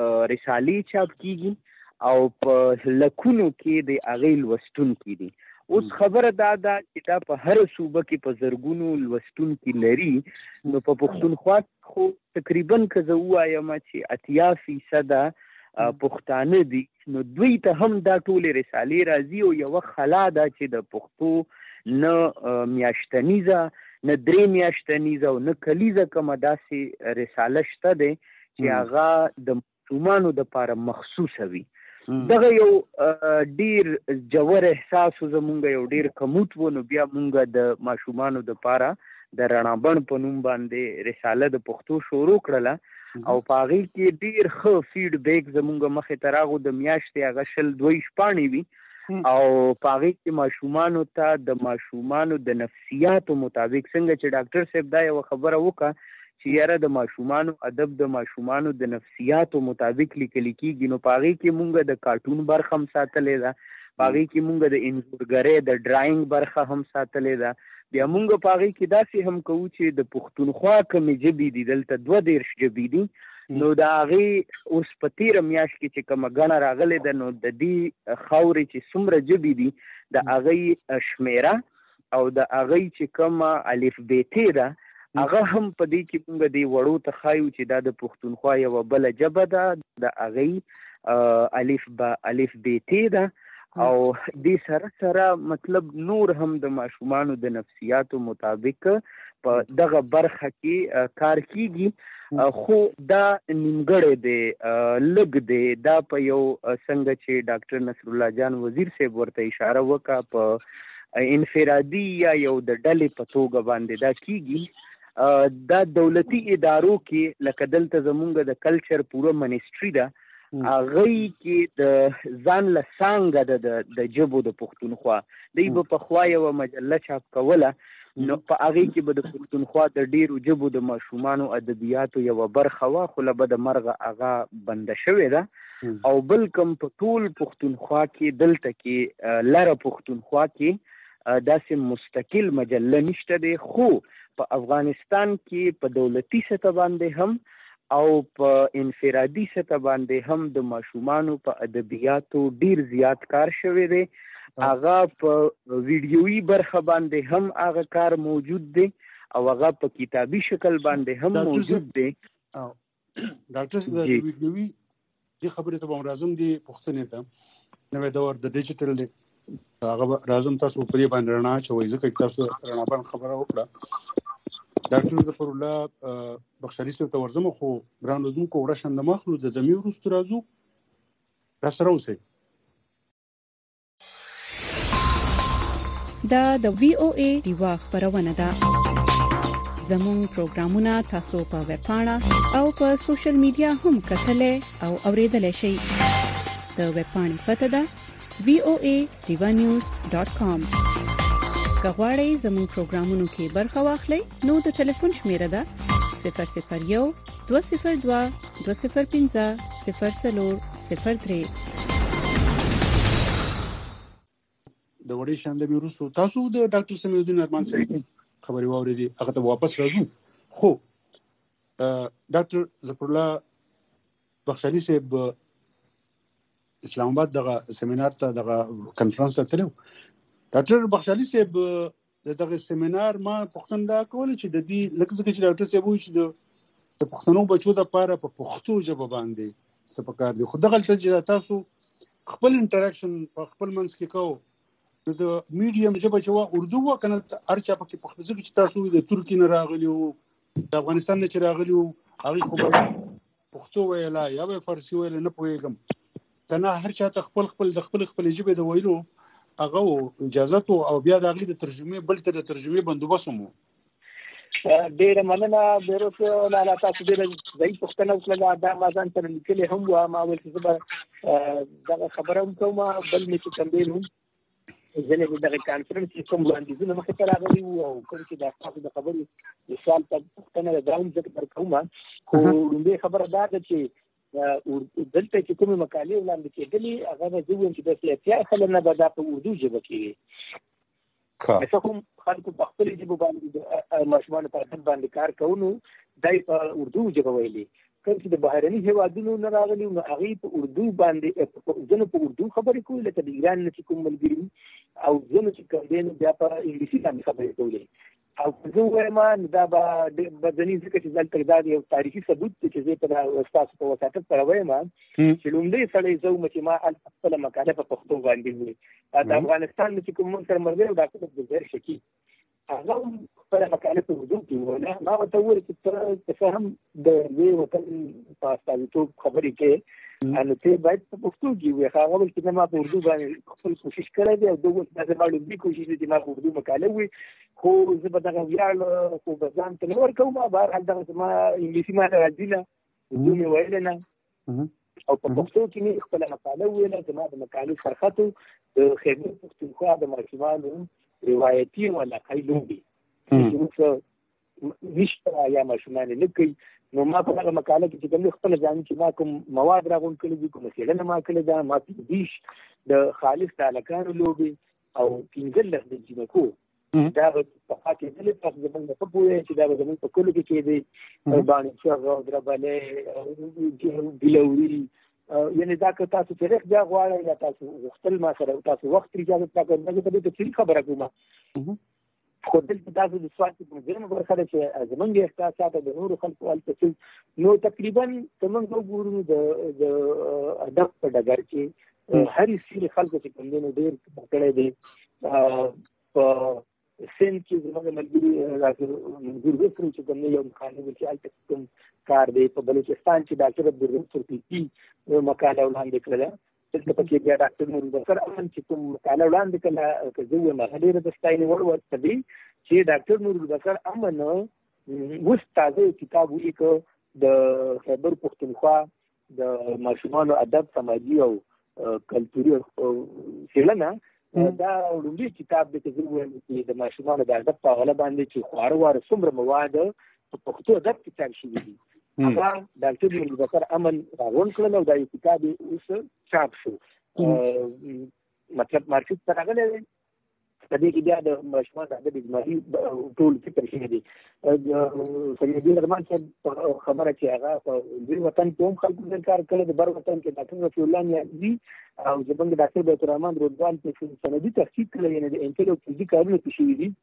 رسالې چاپ کیږي او په لکونو کې د هغې لوستونکي دي. اوس خبره دا ده چې دا په هر صوبه کې په زرګونو لوستونکي لري، نو په پښتونخوا خو تقریبا که زه ووایم چې اتیا فیصده پښتانه دي، نو دوی ته هم دا ټولې رسالې راځي، او یوه خلا ده چې د پښتو نه میاشتنیزه نه درې میاشتنیزه او نه کلیزه کومه داسې رساله شته دی چې هغه د ماشومانو دپاره مخصوصه وي. دغه یو ډیر جوور احساس زمونږ یو ډیر کموت و، نو بیا مونږ د ماشومانو دپاره د رڼا بڼ په نوم باندې رساله د پښتو شروع کړله، او په هغې کې ډیر ښه فیډبیک زمونږ مخې ته راغو. د میاشتې هغه شل دوه شپاڼې وي، او په هغې کې ماشومانو ته د ماشومانو د نفسیاتو مطابق څنګه چې ډاکټر صاحب دا یوه خبره وکړه چې یاره د ماشومانو ادب د ماشومانو د نفسیاتو مطابق لیکل کېږي، نو په هغې کې مونږ د کارټون برخه هم ساتلې ده، په هغې کې مونږ د انځورګرۍ د ډرایینګ برخه هم ساتلې ده. بیا مونږ په هغې کې داسې هم کوو چې د پښتونخوا کومې ژبې دي، دلته دوه دېرش ژبې دي، نو د هغې اوس په تېره میاشت کې چې کومه ګڼه راغلې ده، نو د دې خاورې چې څومره ژبې دي د هغې شمیره او د هغې چې کومه الفبیتې ده هغه هم په دې کې مونږ دې وړو ته ښایو چې دا د پښتونخوا یوه بله ژبه ده، د هغې الف با الف بیتې ده، او دې سره سره مطلب نور هم د ماشومانو د نفسیاتو مطابق په دغه برخه کې کار کیږي. خو دا نیمګړی دی، لږ دی، دا په یو څنګه چې ډاکټر نصر الله جان وزیر صاحب ورته اشاره وکړه په انفرادي یا یو د ډلې په توګه باندې دا کیږي. دا دولتي ادارو کې لکه دلته زمونږ د کلچر پوره منسټري ده، هغې کې د ځان له څانګه ده د ژبو د پښتونخوا، دوی به پخوا یوه مجله چاپ کوله، نو په هغې کې به د پښتونخوا د ډېرو ژبو د ماشومانو ادبیاتو یوه برخه وه، خو له بده مرغه هغه بنده شوې ده. او بل کوم په ټول پښتونخوا کې دلته کې لره پښتونخوا کې داسې مستقل مجله نشته دی، خو په افغانستان کې په دولتي سطح باندې هم او په انفرادي سطح باندې هم د ماشومانو په ادبیاتو ډیر زیات کار شوی دی. هغه په ویډیویي برخه باندې هم هغه کار موجود دی او هغه په کتابي شکل باندې هم موجود دی. ډاکټر د ویډیویي د خبرې ته به راځم، د پښتنې ته نوې دور د ډیجیټل هغه راځم تاسو په دې باندې رڼا چوي ځکه تاسو رڼا باندې خبره وکړه ډاکټر ظفر الله بخشالي صاحب ته ورځم خو ګران لزمکو ورشن د مخلو د دمي ورستو راځو را سره اوسئ. دا د وی او ای دیوا خبرونه ده. زموږ پروګرامونه تاسو په ویب پاڼه او په سوشل میډیا هم کتلای او اوریدلای شئ. د ویب پاڼې پته ده وی او ای دیوا نیوز ډاٹ کام. که غواړئ زموږ پروګرامونو کې برخه واخلئ نو د ټلیفون شمیره ده صفر صفر یو دوه صفر دوه دوه صفر پنځه صفر څلور صفر درې. د وړې شاندې وروسته تاسو د ډاکټر سمیع الدین ارمان صاحب خبري واورېدي هغه ته واپس راځو. خو ډاکټر ظفر الله بخشالي صاحب اسلام آباد دغه سیمینار ته دغه کنفرانس ته تلو. ډاکټر بخشالي صاحب دغه سیمینار ما پوښتنه دا کوله چې د دې لکه څنګه چې ډاکټر صاحب وایي چې د پښتنو بچو لپاره په پښتو ژبه باندې څه پکار دي خو دغه چې تاسو خپل انټراکشن په خپل منځ کې کوو د میډیم ژبه چې وا اردو وا کنه ارچا پکې پښتو ژبه چې تاسو د ترکی نه راغلی او د افغانستان نه چې راغلی او هغه خو پښتو ویلا یا به فارسی ویل نه پوهیږم کنه هر چا ته خپل خپل د خپل خپل ژبه د ویلو هغه اجازه او بیا د هغه د ترجمه بل ته د ترجمه بندوبست مو ډېر مننه بیروته لاله تاسو ډېر ځای پښتنه وکړه دا ما ځان تر لیکلې هم و ما ول څه دا خبره کوم بل می چې کمبین هم ځنه دغه کانفرنس کوم وړاندیزونه مخه ته راغلي او کوم چې د تاسو د خبرې د سوال په پښتنه داوم ذکر کوم خو لومړی خبره دا ده چې دلته چې کومه مقالې وړاندې کېدلې هغه د دوی چې د سیاست خلنه به د اردو ژبه کې ښه کوم خلکو په خپل ژبه باندې ماشومان په خپل باندې کار کوي دای په اردو ژبه ویلي کوم چې د بهرني هیوادونو نه راغلي نو هغه په اردو باندې ځنه په اردو خبرې کوي لکه د ایران نه چې کوم ملګری او ځنه چې کوم دین بیا په انګلیسي باندې خبرې کوي او زه وایم دا به بدني ځکه چې ځل تر یو تاریخي ثبوت چې زه په استاد په وساتت پر وایم چې لومړی سړی زو چې ما خپل مقاله په پښتو باندې وی د افغانستان چې کوم سره مرګ دا څه ډېر شکی هغه خپل مقاله په اردو کې ولا ما ته وایي چې ته هم د دې وطن په تاسو خبرې کې ان ته باید په پښتو کې وي هغه ول چې ما په اردو باندې خپل کوشش کړی دی او دوه څه باندې دې کوشش دې ما په اردو مقاله وي خو زه به دغه ویاړ خو به ځان ته نور کوم بهر حال دغه ما انګلیسي ما راځي نه اردو مې ویل نه او په پښتو کې مې خپل مقاله ویله چې ما د مقالې سرخته د خیبر پښتونخوا د ماشومانو روایتي ولا قیلوبي چې نشته یا ماشومان نه کوي نو ما په هغه مقاله کې چې کوم خپل ځان چې ما کوم مواد راغون کړی دي کوم څه نه ما کړی دا ما په دیش د خالص تعلقانو لوبي او پنځل د جنکو دا په حقیقت کې تاسو زموږ په پوهه چې دا زموږ په کولو کې کې دي باندې چې غو دربلې بلوري یعنی دا که تاسو چې رخ بیا غواړئ یا تاسو وختل ما سره تاسو وخت اجازه تاګه نه ته څه خبره کوم خو دلته تاسو د سوال په ځینو برخه چې زمونږ احساسات د نورو خلکو الته نو تقریبا زمونږ وګورو د د ادب په ډګر کې هر څه خلکو چې کوم نه ډیر کړي دي په سین کې زموږ ملګری راځي ګورګ سره چې کوم یو مخالف چې الته کوم کار دی په بلوچستان چې ډاکټر عبدالرحیم سرپیتی مقاله وړاندې کړله دلته پکې بیا ډاکټر نور بکر امن چې کوم مقاله وړاندې کړله که زه وایم هغه ډېره د ستاینې وړ ورته دی چې ډاکټر نور بکر امن اوس تازه کتاب ولیکه د خیبر پښتونخوا د ماشومانو ادب سماجي او کلتوري څېړنه دا وړاندې کتاب دی چې زه وایم چې د ماشومانو د ادب په حواله باندې چې خواره واره څومره مواد په پښتو ادب کې چاپ شوي دي هغه ډاکټر نور بکر امن راغون کړل او دا یو کتاب اوس چاپ شو مطلب مارکیټ ته راغلی دی په دې کې بیا د ماشومان د ادب اجمالي ټول فکر شوی دی سمیع الدین ارمان صاحب خبره چې هغه په دې وطن کې هم خلکو ډېر کار کړی د بر وطن کې ډاکټر رفیع الله نیازي او زموږ ډاکټر بیت الرحمن رضوان په سندي تحقیق کړی یعنې د انټل او فزیک کارونه کې شوي دي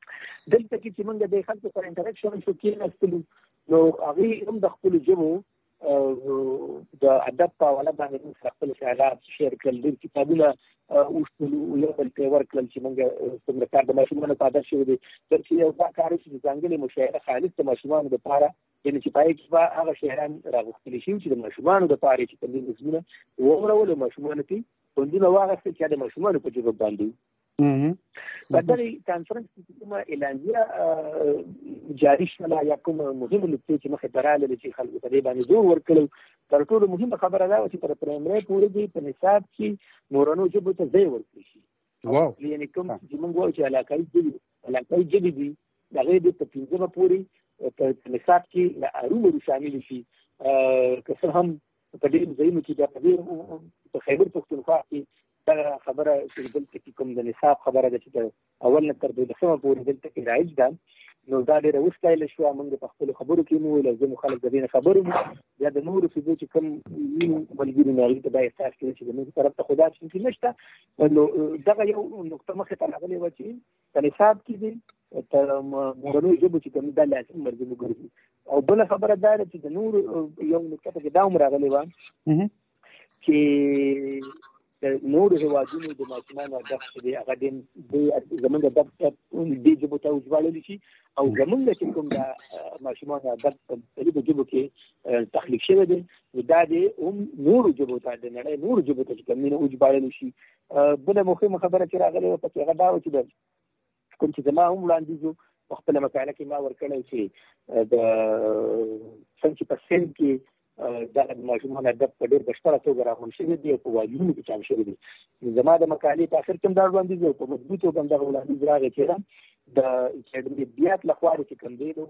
دلته کې چې موږ د خلکو سره انټراکشن شو کېناستلو نو هغوی هم د خپلو ژبو د ادب په حواله باندې خپل خیالات شیر کړل، ډېر کتابونه اوښتلو، یو بل ته ورکړل چې موږ څومره کار د ماشومانو په ادب شوی دی. تر چې یو دا کار چې ځانګړې مشاعره خالص د ماشومانو دپاره، یعنې چې پای کې به هغه شاعران راغوښتلی شي چې د ماشومانو دپاره چې کوم دي نظمونه واورول، ماشومانو کې خوندونه واخیستل چې د ماشومانو په ژبه باندې. په دغې کانفرنس کې کومه اعلامیه جاري شوله یا کومه مهمه نکتې چې مخې ته راغللې چې خلکو په دې باندې زور ورکړی، تر ټولو مهمه خبره دا وه چې تر پرایمري پورې دې په نصاب کې مورنیو ژبو ته ځای ورکړل شي. یعنې کوم چې موږ وایو چې علاقایي ژبې علاقایي ژبې دي، د هغې دې په پنځمه پورې په نصاب کې له ارومرو شاملې شي. که څه هم په ډېرو ځایونو کې بیا په ډېر په خیبر پښتونخوا کې دا خبره چې دلته کې کوم د نصاب خبره ده چې د اول نه تر دولسمه پورې دلته کې رایج ده، نو دا ډېره وستایله شوه. موږ په خپلو خبرو کې مو ویل، ځینې خلک د دې نه خبر وو، یا د نورو څیزو چې کوم وینو ملګري نو هغوی ته دا احساس کېده چې زموږ طرف ته خو دا څه نشته. نو دغه یو نقطه مخې ته راغلې وه چې په نصاب کې دې تر مورنیو ژبو چې کوم دا لازم مرجع وګرځي. او بله خبره دا ده چې د نورو یو نقطه پکې دا هم راغلې وه چې د نورو هېوادونو د ماشومانو ادب چې دی هغه ډېر زموږ ادب دې ژبو ته وژباړلی شي، او زموږ چې کوم د ماشومانو ادب په مختلفو ژبو کې تخلیق شوی دی، نو دا دې هم نورو ژبو ته د نړۍ نورو ژبو ته چې کوم دی وژباړلی شي. بله مهمه خبره چې راغلې وه پکې هغه دا وه چې د کوم چې زما هم وړاندیز و په خپله مقاله کې ما ورکړی چې د څنګه چې په سند کې دا د ماشومانو ادب په ډېر بشپړه توګه راغونډ شوی دی او په واجبونو کې چاپ شوی دی. زما د مقالې په اخر کې هم دا وړاندیز و، په مضبوط توګه هم دغه وړاندیز راغی چې د اکاډمیت لخوا چې کوم دی نو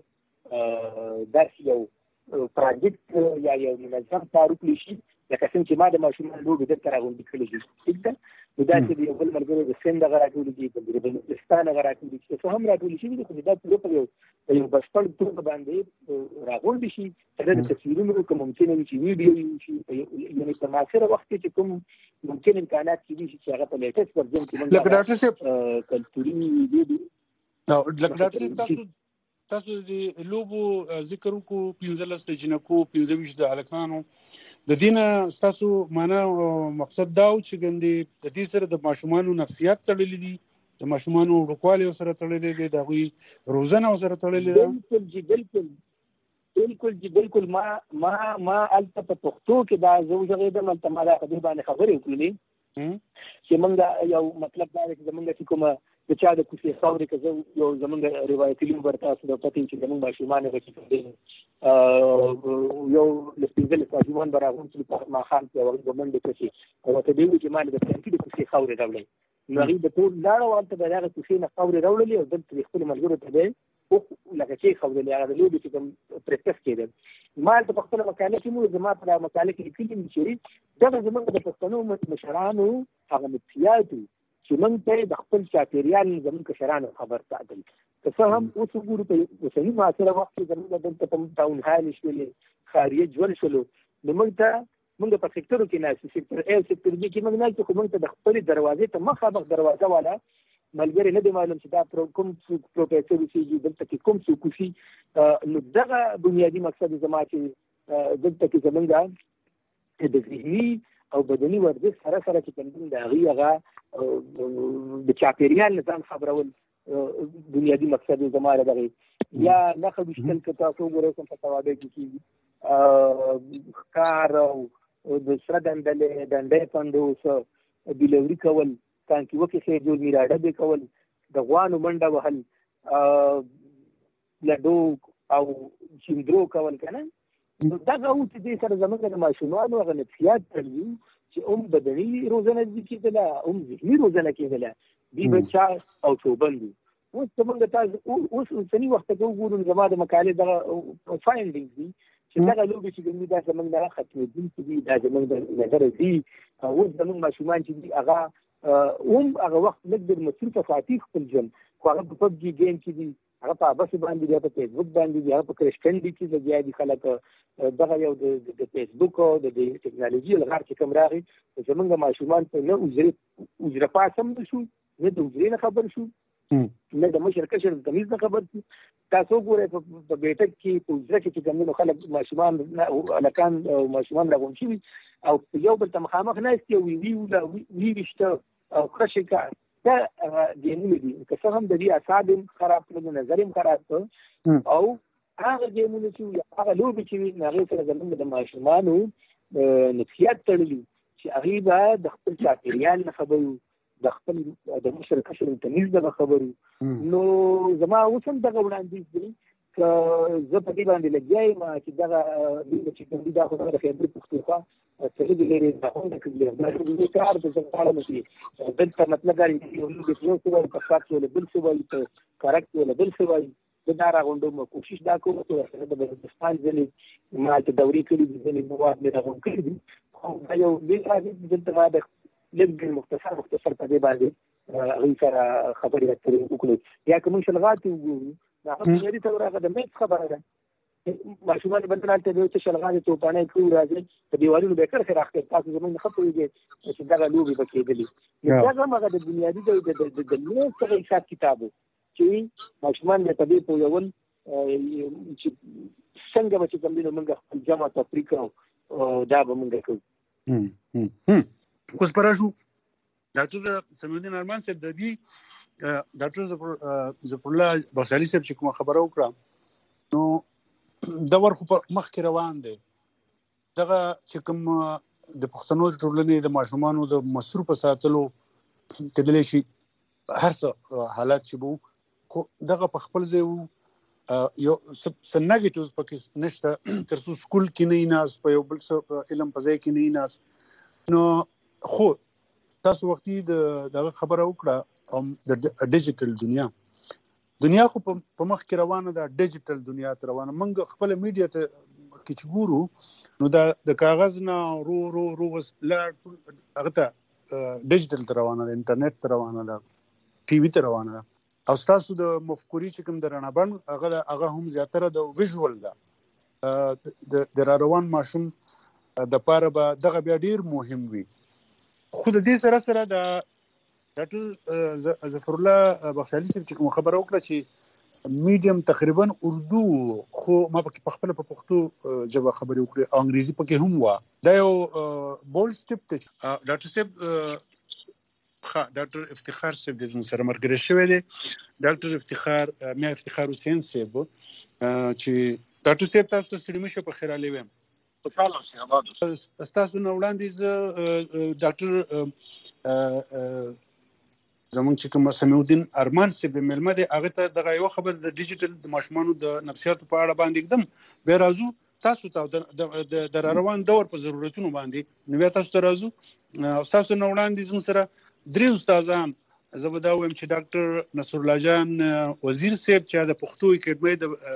داسې یو پراجیکټ یا یو منظم کار وکړي شي، لکه څنګه چې ما د ماشومانو لوبې دلته راغونډې کړې دي. ټیک ده، نو داسې د یو بل ملګرو د سند هغه راټولې دي، د بلوچستان هغه راټولې دي، چې څه هم راټولې شوي دي، خو دا پوره په یو په یو بشپړ توګه باندې راغونډې شي. د تصویرونو که ممکنه وي چې ویډیو وي شي، یعنې په معاصره وخت کې چې کوم ممکن امکانات کېدای شي چې هغه په لیټسټ ورژن کې لکه ډاکټر صاحب کلتوري ویډیو لکه ډاکټر صاحب تاسو تاسو د لوبو ذکر وکړو، پنځلس د جنکو، پنځه ویشت د هلکانو. د دې نه ستاسو معنا مقصد دا و چې ګندې د دې سره د ماشومانو نفسیات تړلي دي، د ماشومانو وړوکوالی سره تړلي دی، د هغوی روزنه سره تړلې ده. بالکل جی بالکل بالکل جی بالکل. ما ما ما هلته په پښتو کې دا زه وغږېدم، هلته ما دا په دې باندې خبرې وکړلې چې موږ یو مطلب دا دی چې زموږ چې کومه د چا د کوڅې خاورې که زه یو زموږ روایتي لوب ورته تاسو د پتې چې زموږ ماشومان هغه چې یو له پنځلس ماشومان به راغونډ شي په ماښام کې، او هغوی به منډې کړي او ورته دې وایي چې ما د فلانکي د کوڅې خاورې راوړئ. نو هغوی به ټول لاړه او هلته به د هغه کوڅې نه خاورې راوړلې او دلته د خپلو ملګرو ته به یې لکه چې خاورلې هغه د لوبې چې کوم پریکټس کېده. ما هلته په خپله مقاله کې مو زما په مقاله کې لیکلي دي چې دغه زموږ د پښتنو مشرانو هغه مفتیاتو چې موږ ته د خپل چاپېریال زموږ کشرانو خبر ساتل. که څه هم اوس وګورو په اوسني معاصره وخت کې زموږ دلته په ټاون هال شولې ښاریه ژوند شولو، نو موږ ته موږ په سکتورو کې ناست، سکتور اے او سکتور بي کې موږ ناست، خو موږ ته د خپلې دروازې ته مخامخ دروازه والا ملګری نه دی معلوم چې دا کوم څوک پروفیسر اوسېږي، دلته کې کوم څوک اوسي. نو دغه بنیادي مقصد زما چې دلته کې زموږ د ذهني او بدني ورزش سره سره چې کوم د هغوی هغه د چاپېریال نظام خبرول بنیادي مقصد زما د دغې. یا نښه ویشتل که تاسو وګورئ کوم په توابع کې کېږي، ښکار او د سره دنډلې ډنډۍ پنډوس بېلوري کول، تانکي وکې خېجول، میراډبې کول، د غوانو منډه وهل، لډو او چیندرو کول که نه. نو دغه و چې دې سره زموږ د ماشومانو هغه نفسیات تړلي چې هم بدني روزنه کېدله هم ذهني روزنه کېدله، دوی به چا او چوبند وي. اوس زموږ تاسو اوس اوسني وخت ته وګورو، زما د مقالې دغه فاینډینګز دي چې دغه لوبې چې کوم دي دا زموږ نه ختمېدونکي دي، دا زموږ د نظره دي. اوس زموږ ماشومان چې دي هغه هم هغه وخت لږ ډېر مصروفه ساتي خپل ژوند، خو هغه په پبجي گیم کې دي، هغه په ابسې باندې دي، هغه په فیسبوک باندې دي، هغه په کرسټنډي کې لګیا دي خلک. دغه یو د فیسبوک او د ټکنالوژي الغار چې کوم راغی، زموږ ماشومان په نه اجرې اجره پاس هم نه شو، نه د اجرې نه خبر شو، نه د مشر کشر د تمیز نه خبر دي. تاسو ګورئ په بیټک کې په وزره کې چې کومو خلک ماشومان الکان او ماشومان راغون شي او یو بل ته مخامخ نه استي وی وی ولا وی وشته او خشکا دا ګیمونه دي که څه هم د دې اعصاب خراب کړل، نظر هم خراب کړ او هغه ګیمونه چې هغه لوبې چې هغه سره زموږ د ماشومانو نفسیات تړلي چې هغه به د خپل چاپیریال نه خبرو، د خپل د مشر کشر تمیز نه خبرو. نو زما اوس هم دغه وړاندیز دی که زه په دې باندې لګیا یم چې دغه چې کوم دي دا خو د خبرې پښتونخوا څه دې لري دا هم د کلیو دا د کار د ځړاله مشي دلته مطلب دا یو لږ څه څه په خاص ول بل څه وایي ته کارکټ ول بل څه وایي دا راغونډو مو کوشش دا کوم چې د بلوچستان ځلې ما ته دوري کړی دي ځلې مواد مې راغون کړی دي خو دا یو دې حالت دلته ما د لږ مختصر مختصر په دې باندې هغه سره خبرې اترې وکړو. یا کوم شلغات وګورو دا هم یې ته راغله د مې خبره ده ماشومان بدنال ته د شلغات ته پانه کوي راځي په دیوالونو به کړه راخته تاسو زمونږ خپلېږي چې دا لوبي پکې دي. دا هغه د بنیادی د د نو څه حساب کتابو چې ماشومان د طبيعي په یو چې څنګه به چې کوم دینه موږ جمع تفریق او دا به موږ کوو. اوس پراشو ډاکټر سمیع الدین ارمان صاحب د دې ډاکټر ظفر الله بخشالي صاحب چې کوم خبره وکړه نو دا ورخو په مخ کې روان دی. دغه چې کوم د پښتنو ټولنې د ماشومانو د مصروف ساتلو کېدلی شي هر څه حالات چې وو خو دغه په خپل ځای یو څه نیګیټیوز پکې نشته تر څو سکول کې نه ناس په یو بل څه علم په ځای کې نه ناس. نو خو تاسو وختي دغه خبره وکړه د ډیجیټل دنیا دنیا خو په مخ کې روانه ده، ډیجیټل دنیا ته روانه. موږ خپل میډیا ته کې چې ګورو نو دا د کاغذ نه رو رو رو لا هغه ته ډیجیټل ته روانه ده، انټرنیټ ته روانه ده، ټي وي ته روانه ده. او تاسو د مفکوري چې کوم د رڼابن هغه هغه هم زیاتره د ویژوال ده د روان ماشوم د پاره به دغه بیا ډیر مهم وي. خو د دې سره سره د ډاکټر ظفر الله بخشالي صاحب چې کوم خبره وکړه چې میډیم تقریبا اردو خو ما په خپل په پښتو ژبه خبرې وکړې او انګریزي پکې هم و. دا یو بول سټپ ته ډاکټر صاحب ښه ډاکټر افتخار صاحب د زموږ سره مرګري شوی دی. ډاکټر افتخار میا افتخار حسین صاحب چې ډاکټر صاحب تاسو ته ستړي مشه په خیر علي ویم خوشاله اوسئ آباد اوسئ. تاسو نو وړاندې ډاکټر زمونږ چې کوم سمیع الدین ارمان صاحب ملمه دی هغه ته دغه یو خبر د ډیجیټل د ماشومانو د نفسیاتو په اړه باندې एकदम به راځو تاسو ته د روان دور په ضرورتونو باندې نو بیا تاسو ته راځو. تاسو نو وړاندې زموږ سره درې استادان زه به دا وایم چې ډاکټر نصر الله جان وزیر صاحب چې د پښتو اکیډمۍ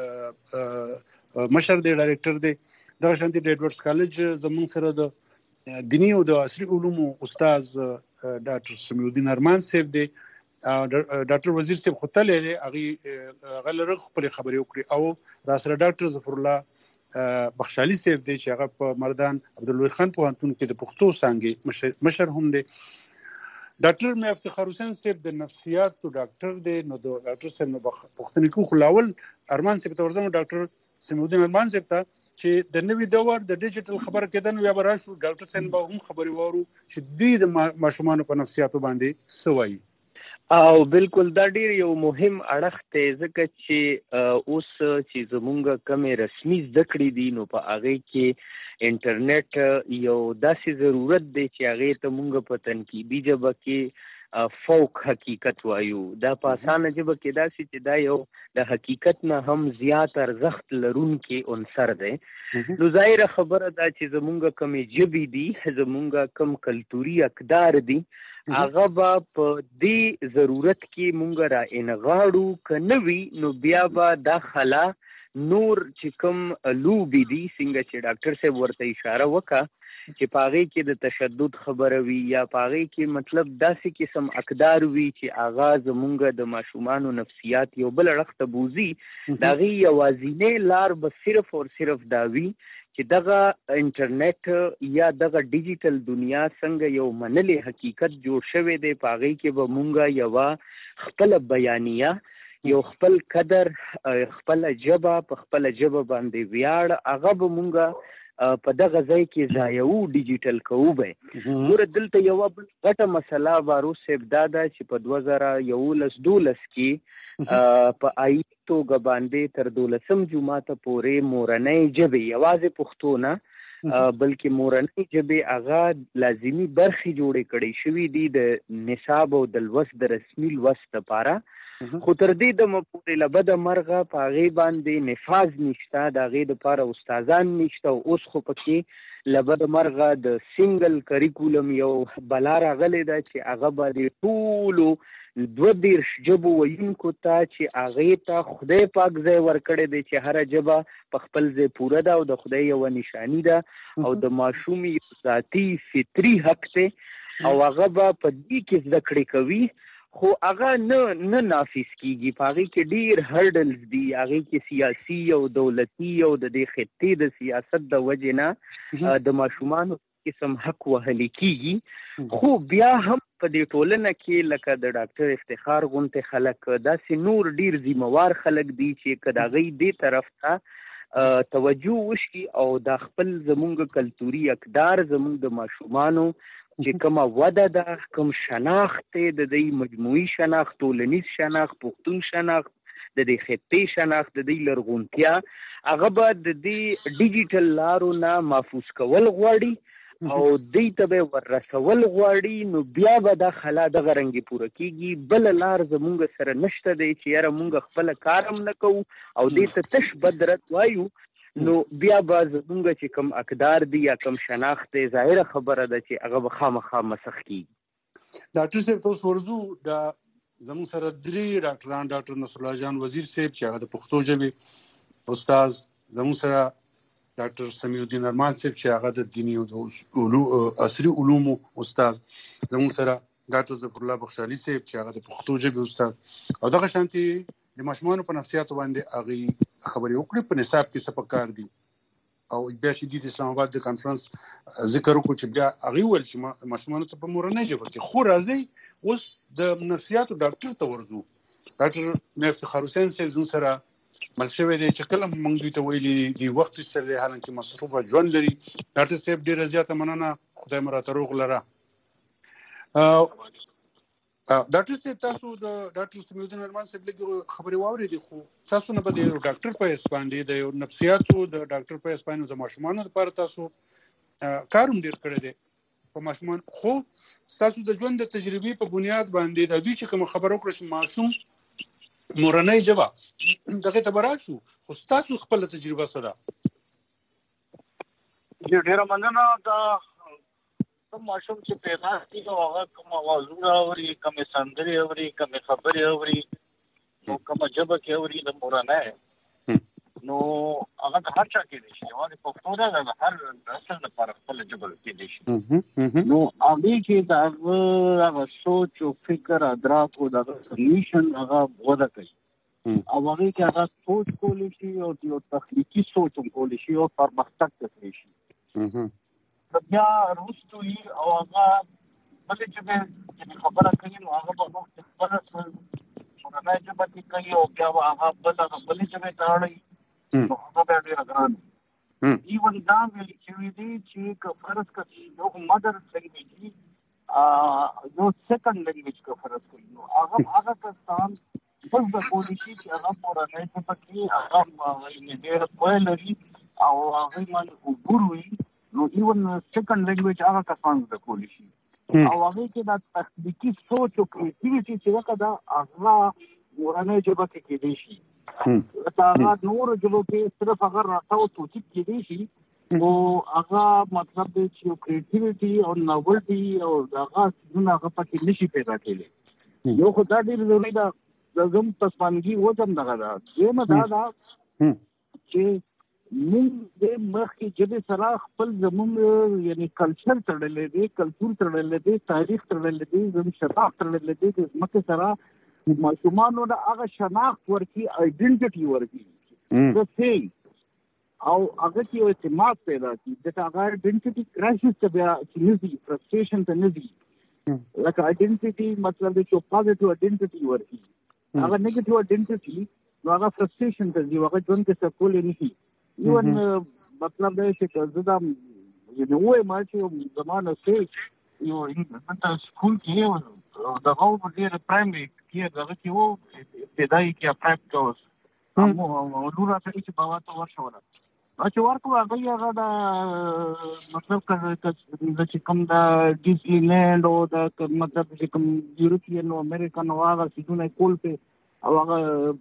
د مشر دی ډایرکټر دی، دغه شانتي د ایډورډز کالج زموږ سره د دینی او د عصري علومو استاد ډاکټر سمیع الدین ارمان صاحب دی. ډاکټر وزیر صاحب خو تللی دی هغې هغه لږ خپلې خبرې وکړي او را سره ډاکټر ظفر الله بخشالي صاحب دی چې هغه په مردان عبدالوهید خان پوهنتون کې د پښتو څانګې مشر هم دی. ډاکټر میا افتخار حسین صاحب د نفسیاتو ډاکټر دی. نو د ډاکټر صاحب نو پوښتنې کوو خو لاول ارمان صاحب ته ورځم ډاکټر سمیع الدین ارمان صاحب ته چې د نوي دور د ډیجیټل خبره کېده نو بیا به راشو ډاکټر صاحب به هم خبرې وارو چې دوی د ماشومانو په نفسیاتو باندې څه وایي. او بالکل دا ډیر یو مهم اړخ دی ځکه چې اوس چې زمونږ کمې رسمي زده کړې دي نو په هغې کې انټرنیټ یو داسې ضرورت دی چې هغې ته مونږ په تنقیبي ژبه کې فوق حقیقت وایو. دا په اسانه ژبه کې داسې چې دا یو د حقیقت نه هم زیات ارزښت لرونکی عنصر دی. نو ظاهره خبره ده چې زمونږ کمې ژبې دي زمونږ کم کلتوري اقدار دي هغه به په دې ضرورت کې مونږ را انغاړو که نه وي نو بیا به دا خلا نور چې کوم لوبې دي څنګه چې ډاکټر صاحب ورته اشاره وکړه چې په هغې کې د تشدد خبره وي یا په هغې کې مطلب داسې قسم اقدار وي چې هغه زمونږ د ماشومانو نفسیات یو بل اړخ ته بوځي د هغې یوازینۍ لار به صرف او صرف دا وي چې دغه انټرنیټ یا دغه ډیجیټل دنیا څنګه یو منلې حقیقت جوړ شوی دی، په هغې کې به مونږ یوه خپله بیانیه، یو خپل قدر، خپله ژبه، په خپله ژبه باندې ویاړ، هغه به مونږ په دغه ځای کې ځایوو، ډیجیټل کوو به. ګوره دلته یوه بل غټه مسله باروز صاحب دا ده چې په دوه زره یولس دولس کې په آیي توګه باندې تر دولسم جماعته پورې مورنۍ ژبې، یوازې پښتو نه بلکې مورنۍ ژبې هغه لازمي برخې جوړې کړې شوي دي د نصاب او د لوست د رسمي لوست لپاره. خو تر دې دمه پورې له بده مرغه په هغې باندې نفاذ نشته، د هغې دپاره استادان نشته. او اوس خو پکې له بده مرغه د سنګل کریکولم یو بلا راغلې ده چې هغه به د ټولو دوه دېرش ژبو ویونکو ته چې هغې ته خدای پاک ځای ورکړی دی چې هره ژبه په خپل ځای پوره ده او د خدای یوه نشاني ده او د ماشوم یو ذاتي فطري حق دی او هغه به په دې کې زده کړې کوي. خو هغه نه نه نافذ کیږي، په هغې کې ډېر هرډلز دي، هغې کې سیاسي او دولتي او د دې خطې د سیاست د وجې نه د ماشومانو قسم حق وهلی کیږي. خو بیا هم په دې ټولنه کې لکه د ډاکټر افتخار غونتې خلک داسې نور ډېر ذمهوار خلک دي چې که د هغوی دې طرف ته توجه وشي او دا خپل زمونږ کلتوري اقدار زمونږ د ماشومانو چې کومه وده ده، کوم شناخت دی، د دې مجموعي شناخت، ټولنیز شناخت، پښتون شناخت، د دې خطې شناخت، د دې لرغونتیا، هغه به د دې ډیجیټل لارو نه محفوظ کول غواړي او دې ته به وررسول غواړي. نو بیا به دا خلا دغه رنګې پوره کېږي. بله لار زمونږ سره نشته دی چې یاره مونږ خپله کار هم نه کوو او دې ته تش بد رد وایو. نو بیا به زمونږ چې کوم اقدار دي یا کوم شناخت دی، ظاهره خبره ده چې هغه به خامخا مسخ کېږي. ډاکټر صاحب تاسو ورځو دا زموږ سره درې ډاکټران، ډاکټر نصرالله جان وزیر صاحب چې هغه د پښتو ژبې استاد، زموږ سره ډاکټر سمیع الدین ارمان صاحب چې هغه د دیني او عصري علومو استاد، زموږ سره ډاکټر ظفر الله بخشالي صاحب چې هغه د پښتو ژبې استاد. او دغه شانتي د ماشومانو په نفسیاتو باندې هغې خبرې وکړې، په نصاب کې څه پکار دي. او بیا چې دوی د اسلام آباد د کانفرنس ذکر وکړو چې بیا هغې وویل چې ماشومانو ته په مورنۍ ژبه کې. خو راځئ اوس د نفسیاتو ډاکټر ته ورځو. ډاکټر افتخار حسین صاحب زموږ سره مل شوی دی چې کله موږ دوی ته ویلي دي وخت ایستلی دی، حالانکې مصروفه ژوند لري. ډاکټر صاحب ډېره زیاته مننه، خدای مو راته روغ لره. ډاکټر صاحب تاسو د ډاکټر سمیع الدین ارمان صاحب لږ خبرې واورېدې، خو تاسو نه به د یو ډاکټر په حیث باندې د یو نفسیاتو د ډاکټر په حیث باندې د ماشومانو لپاره تاسو کار هم ډېر کړی دی په ماشومان. خو ستاسو د ژوند د تجربې په بنیاد باندې د دوی چې کومه خبره وکړه چې ماشوم مورنۍ ژبه دغې ته به راشو، خو ستاسو خپله تجربه څه ده؟ ډېره مننه. دا کوم ماشوم چې پیدا کېږي نو هغه کوم اوازونه اوري، کومې سندرې اوري، کومې خبرې اوري، نو کومه ژبه کې اوري د مورنۍ، نو هغه د هر چا کېدی شي، یوازې پښتو نه، د هر نسل لپاره خپله ژبه کېدی شي. نو هغې کې د هغه هغه سوچ او فکر، ادراک او د هغه کنډیشن هغه وده کوي او هغې کې هغه سوچ کولی شي او یو تخلیقي سوچ هم کولی شي او پرمختګ کولی شي. بیا وروسته وي او هغه بلې ژبې چې خبره کوي نو هغه به نور خپله مورنۍ ژبه کې کوي او بیا به هغه بل هغه بلې ژبې ته اړوي، نو هغه بیا ډېره ګران وي. ایون دا ویل شوي دي چې که فرض کړي یو مدر لینګویج وي، یو سیکنډ لینګویج که فرض کړي، نو هغه هغه کسان بس به کولی شي چې هغه مورنۍ ژبه کې هغه ډېره پوهه لري او هغوی باندې عبور وي، نو ایون سیکنډ لینګویج هغه کسان زده کولی شي. او هغې کې دا تخلیقي سوچ او کریټیویټي چې ده که دا هغه مورنۍ ژبه کې کېدی شي. لکه هغه نورو ژبو کې صرف هغه راسه او توصیف کېدی شي، خو هغه مطلب دی چې یو کریټیویټي او ناولټي او د هغه څیزونه هغه پکې نشي پیدا کېدی. یو خو دا ډېر ضروري ده، د زموږ پسماندګي وجه هم دغه ده. دویمه دا ده چې موږ د مخکې ژبې سره خپل زموږ یعنې کلچر تړلی دی، کلتور تړلی دی، تاریخ تړلی دی، زموږ شناخت تړلی دی. د ځمکې سره ماشومانو له هغه شناخت ورکړي، آیډنټټي ورکړي، د سینګ او هغه کې یو اعتماد پیدا کی د هغه آیډنټیټي کرایسس ته بیا چې نزي فرستریشن ته نزي لکه آیډنټیټي مطلب د چې پوزټیو آیډنټیټي ورکی هغه نیگیټیو آیډنټیټي نو هغه فرستریشن ته دی هغه ژوند کې څه کول نه شي ایون مطلب دا چې زه دا یو وای ما چې زمانه سه یو انټر سکول کې دا هو په دې پرایمري کې دا چې وو ابتدایي کې اپرایټ کوس امو ولور راځي چې باور ته ورشوله چې ورکو هغه هغه دا مطلب چې کوم دا ډیزنی لینډ او دا مطلب چې کوم یورپین او امریکن او هغه سیدونه کول په او هغه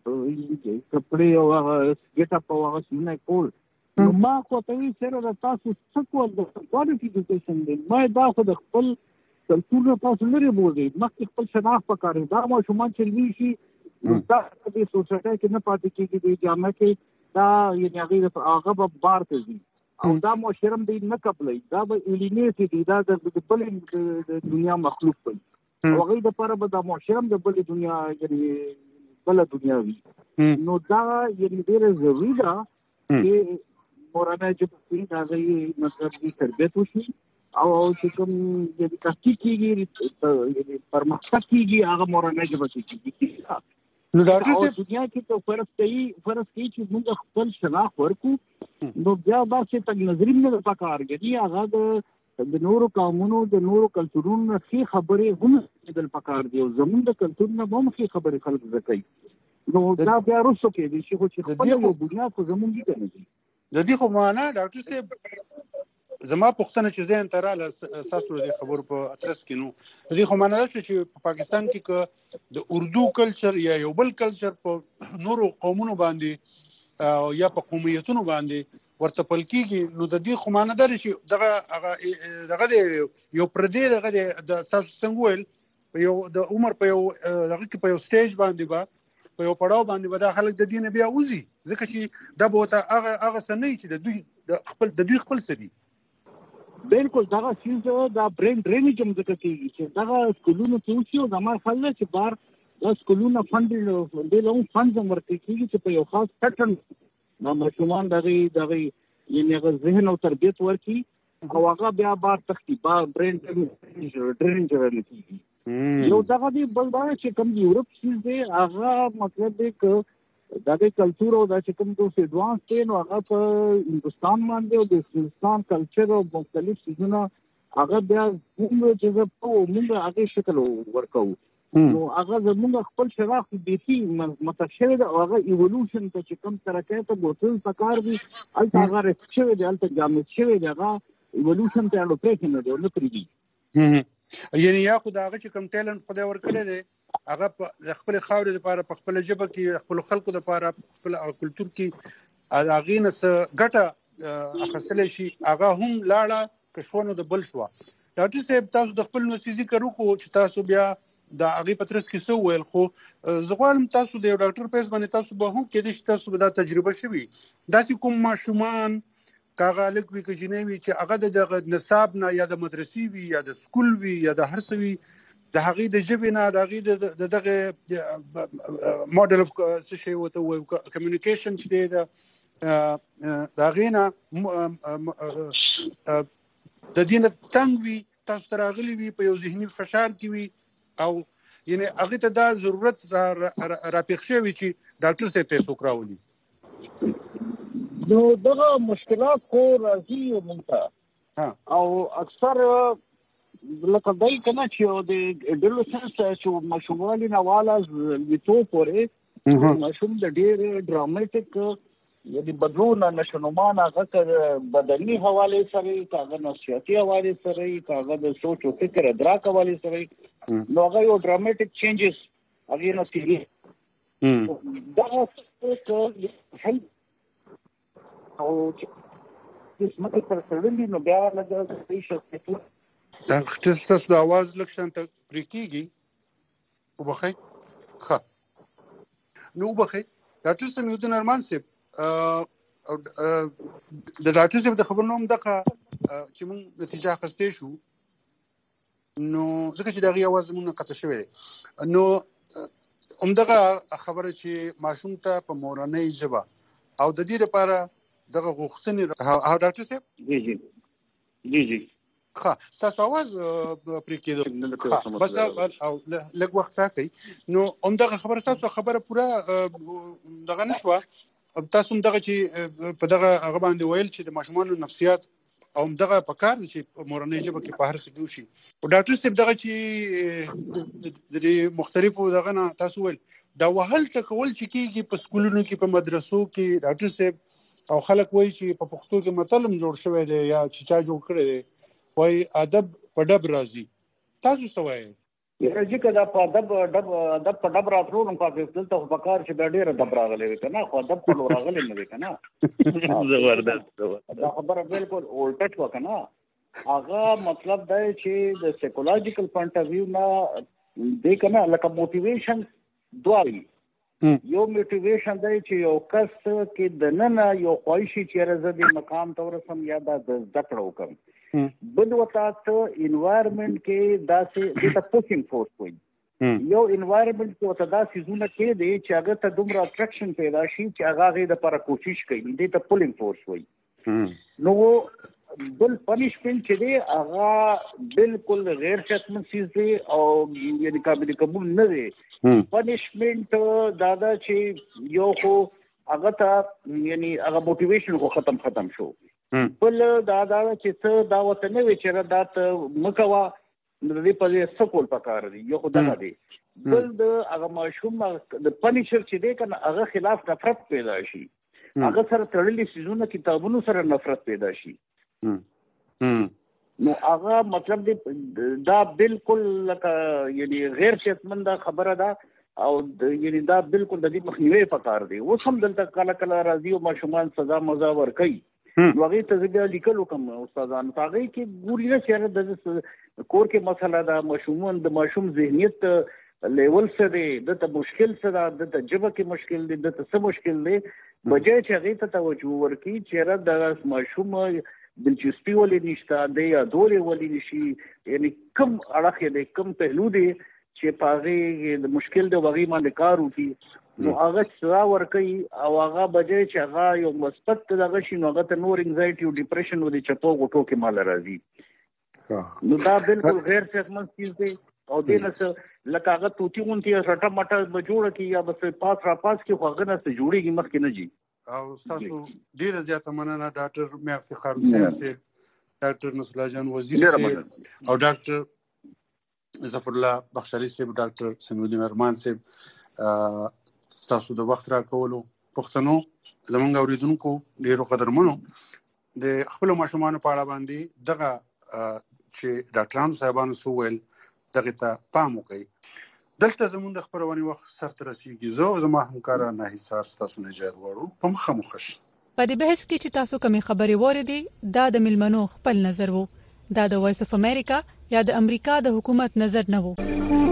کپڑے او هغه ګټ اپ او هغه سیدونه کول نو ما خو ته سره د تاسو څه کول د کوالټي ایجوکیشن دی ما دا خو د خپل کلتور تاسو لري بوزي مخکې خپل شناخت پکاره دا مو شومان چې وی شي دا د سوسایټي کې نه پاتې کېږي د جامع کې دا یعنی هغه هغه به بار کوي او دا مو شرم دی نه قبلې دا به الینیټي دی دا د بل د دنیا مخلوق دی او هغه د لپاره به دا مو شرم د بل دنیا یعنی بل دنیا وي نو دا یعنی ډېر ضروري ده چې مورانه چې په هغه مطلب دې تربیت وشي او چې کوم یعنی تحقیق کیږي یعنی پرمختګ کیږي هغه مورانه چې کیږي نو ډاکټر صاحب دنیا کې ته فرض کوي فرض کوي چې موږ خپل شناخت ورکو نو بیا دا چې تک نظر نه پکار کېږي هغه د نورو قومونو د نورو کلتورونو څخه خبرې هم د پکار دی او زموږ د کلتور نه هم څخه خبرې خلک زکوي نو دا بیا رسو کې دي چې خپل یو بنیاد خو زموږ دي کنه دي د دې خو معنا ډاکټر صاحب زما پوښتنه چې زه انتراله اساسو د خبرو په اترس کې نو د دې خو معنا چې په پاکستان کې د اردو کلچر یا یو بل کلچر په نورو قومونو باندې یا په قومیتونو باندې ورته پل کېږي نو د دې خو معنا دا چې دغه دغه یو پردې دغه د تاسو څنګه ویل یو د عمر په یو دغه کې په یو سټیج باندې با په یو پړاو باندې به دا خلک د دین بیا وزي ځکه چې دا به ته هغه هغه سنې چې د دوی د خپل د دوی خپل سدي بالکل دا چې دا برین ډرینیج هم ځکه کېږي چې دا سکولونو کې اوسي او زموږ خلک چې بار دا سکولونه فند ډېر لوم فند هم ورکړي کېږي چې په یو خاص پیټرن نو ماشومان دغه دغه یعنی هغه ذهن او تربیت ورکړي او هغه بیا بار تختی بار برین ډرینیج ورکړي یو دغه دی بل دا چې کوم یورپ چې دی هغه مطلب دی ک دغه کلچر او د کوم دوه ایڈوانس دی نو هغه په هندستان باندې او د هندستان کلچر او مختلف څیزونه هغه بیا موږ چې په موږ هغه شکل ورکو نو هغه زموږ خپل شناخت بيتي متشابه ده هغه ایولوشن ته چې کوم طرفه ته بوتل پکار دي الته هغه رچوي دي الته جامع شوی دی هغه ایولوشن ته اړه پرې نه دی نو پریږي یعنی یا خدای هغه چې کوم ټیلنت خدای ورکړي دی هغه په خپل خاورې لپاره په خپل ژبه کې خپل خلکو لپاره خپل کلچر کې هغه نس ګټه اخستل شي هغه هم لاړه کښونو د بل شو ډاکټر صاحب تاسو د خپل نو سيزي کړو خو چې تاسو بیا د هغه پترس کې سو ویل خو زغوالم تاسو د ډاکټر پیس باندې تاسو به هم کې دي تاسو به دا تجربه شوي داسې کوم ماشومان کاغه لک وی کې جنوي چې هغه د نصاب نه یا د مدرسې وی یا د سکول وی یا د هر څه وی د هغه د جبې نه د هغه د دغه ماډل اف څه شی وته وایو کمیونیکیشن چې دی د هغه نه د دین تنګ وي تاسو ته راغلي وي په یو ذهني فشار کې وي او یعنی هغه ته دا ضرورت را راپېښ شوی چې ډاکټر صاحب ته څوک راولي نو دغه مشکلات خو راځي مونږ او اکثر لکه دای کنه چې د ډلو سنس چې مشوالي نواله ویتو پورې مشوم د ډېر ډراماتیک یعنی بدلون نشونمان هغه بدني حواله سره کاغه نصيحتي حواله سره کاغه د سوچ او فکر ادراک حواله سره نو هغه یو ډراماتیک چینجز هغه نه کیږي دا څه هل او چې څه تر څلوندې نو بیا لږه څه شي دا تاسو د आवाज لکشن ته پریکيږي وبخي ښه نو وبخي ډاکټر سم یو د نرمان سپ او د ډاکټر سپ د خبرونو دغه چې موږ نتیجه اخستې شو نو ځکه چې دغه आवाज موږ قطع شوی نو همدغه خبره چې ماشوم ته په مورنۍ ژبه او د دې لپاره دغه غوښتنې او ډاکټر صاحب جی جی جی جی ښه تاسو आवाज پرې کېدو بس او لږ وخت راکړئ نو همدغه خبره تاسو خبره پوره دغه نشوه تاسو دغه چې په دغه هغه باندې ویل چې د ماشومانو نفسیات او دغه په کار چې مورنۍ ژبه کې په هر څه کې وشي او ډاکټر صاحب دغه چې د مختلفو دغه نه تاسو ویل دا وهل ټکول چې کېږي په سکولونو کې په مدرسو کې ډاکټر صاحب او خلک وایي چې په پښتو کې متلم جوړ شوی دی یا چې چا جوړ کړی دی وایي ادب په ډب راځي تاسو څه وایئ یاره چې که دا په ادب ډب ادب په ډب راتلو نو په دلته خو په کار چې دا ډېر ادب راغلی وي که نه خو ادب په راغلی نه وي که نه زبردست دا خبره بالکل الټه شوه که نه هغه مطلب دی چې د سایکولوژیکل پوینټ اف ویو نه دی که نه لکه موټیویشن دوه یو موټیویشن دی چې یو کس کې د ننه یو خواهشي چې زه دې مقام ته ورسم یا دا د زده کړه وکړم بل وتا ته انوایرمنټ کې داسې دې ته پوشینګ فورس وایي یو انوایرمنټ کې وتا داسې زونه کې دی چې هغه ته دومره اټریکشن پیدا شي چې هغه هغې دپاره کوشش کوي دې ته پولینګ فورس وایي نو بل پنشمنټ چې دی هغه بالکل غیر صحتمند څیز دی او یعنې قابل قبول نه دی پنشمنټ دا ده چې یو خو هغه ته یعنې هغه موټیویشن خو ختم ختم شو بل دا دا چې څه دا ورته نه وي چې دا ته مه کوه نو د دې په ځای څه کول پکار دي یو خو دغه دی بل د هغه ماشوم د پنیشر چې دی که نه هغه خلاف نفرت پیدا شي هغه سره تړلي څیزونه کتابونو سره نفرت پیدا شي نو هغه مطلب دی دا بالکل لکه یعنې غیر صحتمنده خبره ده او یعنې دا بالکل د دې مخنیوی پکار دی اوس هم دلته کله کله راځي او ماشومان سزا مزا ورکوي نو هغې ته زه بیا لیکل وکړم استادانو ته هغې کې ګوري نه چې د کور کې مسله ده ماشومان د ماشوم ذهنیت لیول څه دی دته مشکل څه ده دته ژبه کې مشکل دی دته څه مشکل دی بجای چې هغې ته توجه ورکړي چې د ماشوم دلچسپي ولې نشته دی یا دولې ولې نشي یعنې کوم اړخ دی کوم پهلو دی چې په هغې د مشکل د هغې باندې کار وکړي نو هغه سزا ورکوي او هغه بجای چې هغه یو مثبت دغه شي نو هغه ته نور انزایټي او ډپریشن و د چپو غوټو کې ماله راځي نو دا بالکل غیر صحتمند چیز دی او دې نه څه لکه هغه توتي غونتې رټه مټه به جوړه کړي یا بس پاس را پاس کړي خو هغه نه څه جوړېږي مخکې نه ځي او ستاسو ډیره زیاته مننه ډاکټر میا افتخار حسین صاحب ډاکټر نصر الله جان وزیر صاحب او ډاکټر ظفر الله بخشالي صاحب ډاکټر سمیع الدین ارمان صاحب تاسو د وخت راکولو پښتنو زمونږ اوریدونکو ډیرو قدرمنو د خپل ماشومانو په اړه باندې دغه چې ډاکټرانو صاحبانو سو ویل دغه ته پام وکړئ دلته زمونږ د خبرونې وخت سرته رسیږي زه زما همکار نه حسار تاسو نه جوړ وړو په مخه مخش په دې بحث کې چې تاسو کومې خبرې وریدي دا د ملمنو خپل نظر وو دا د وایس اف امریکا یا د امریکا د حکومت نظر نه وو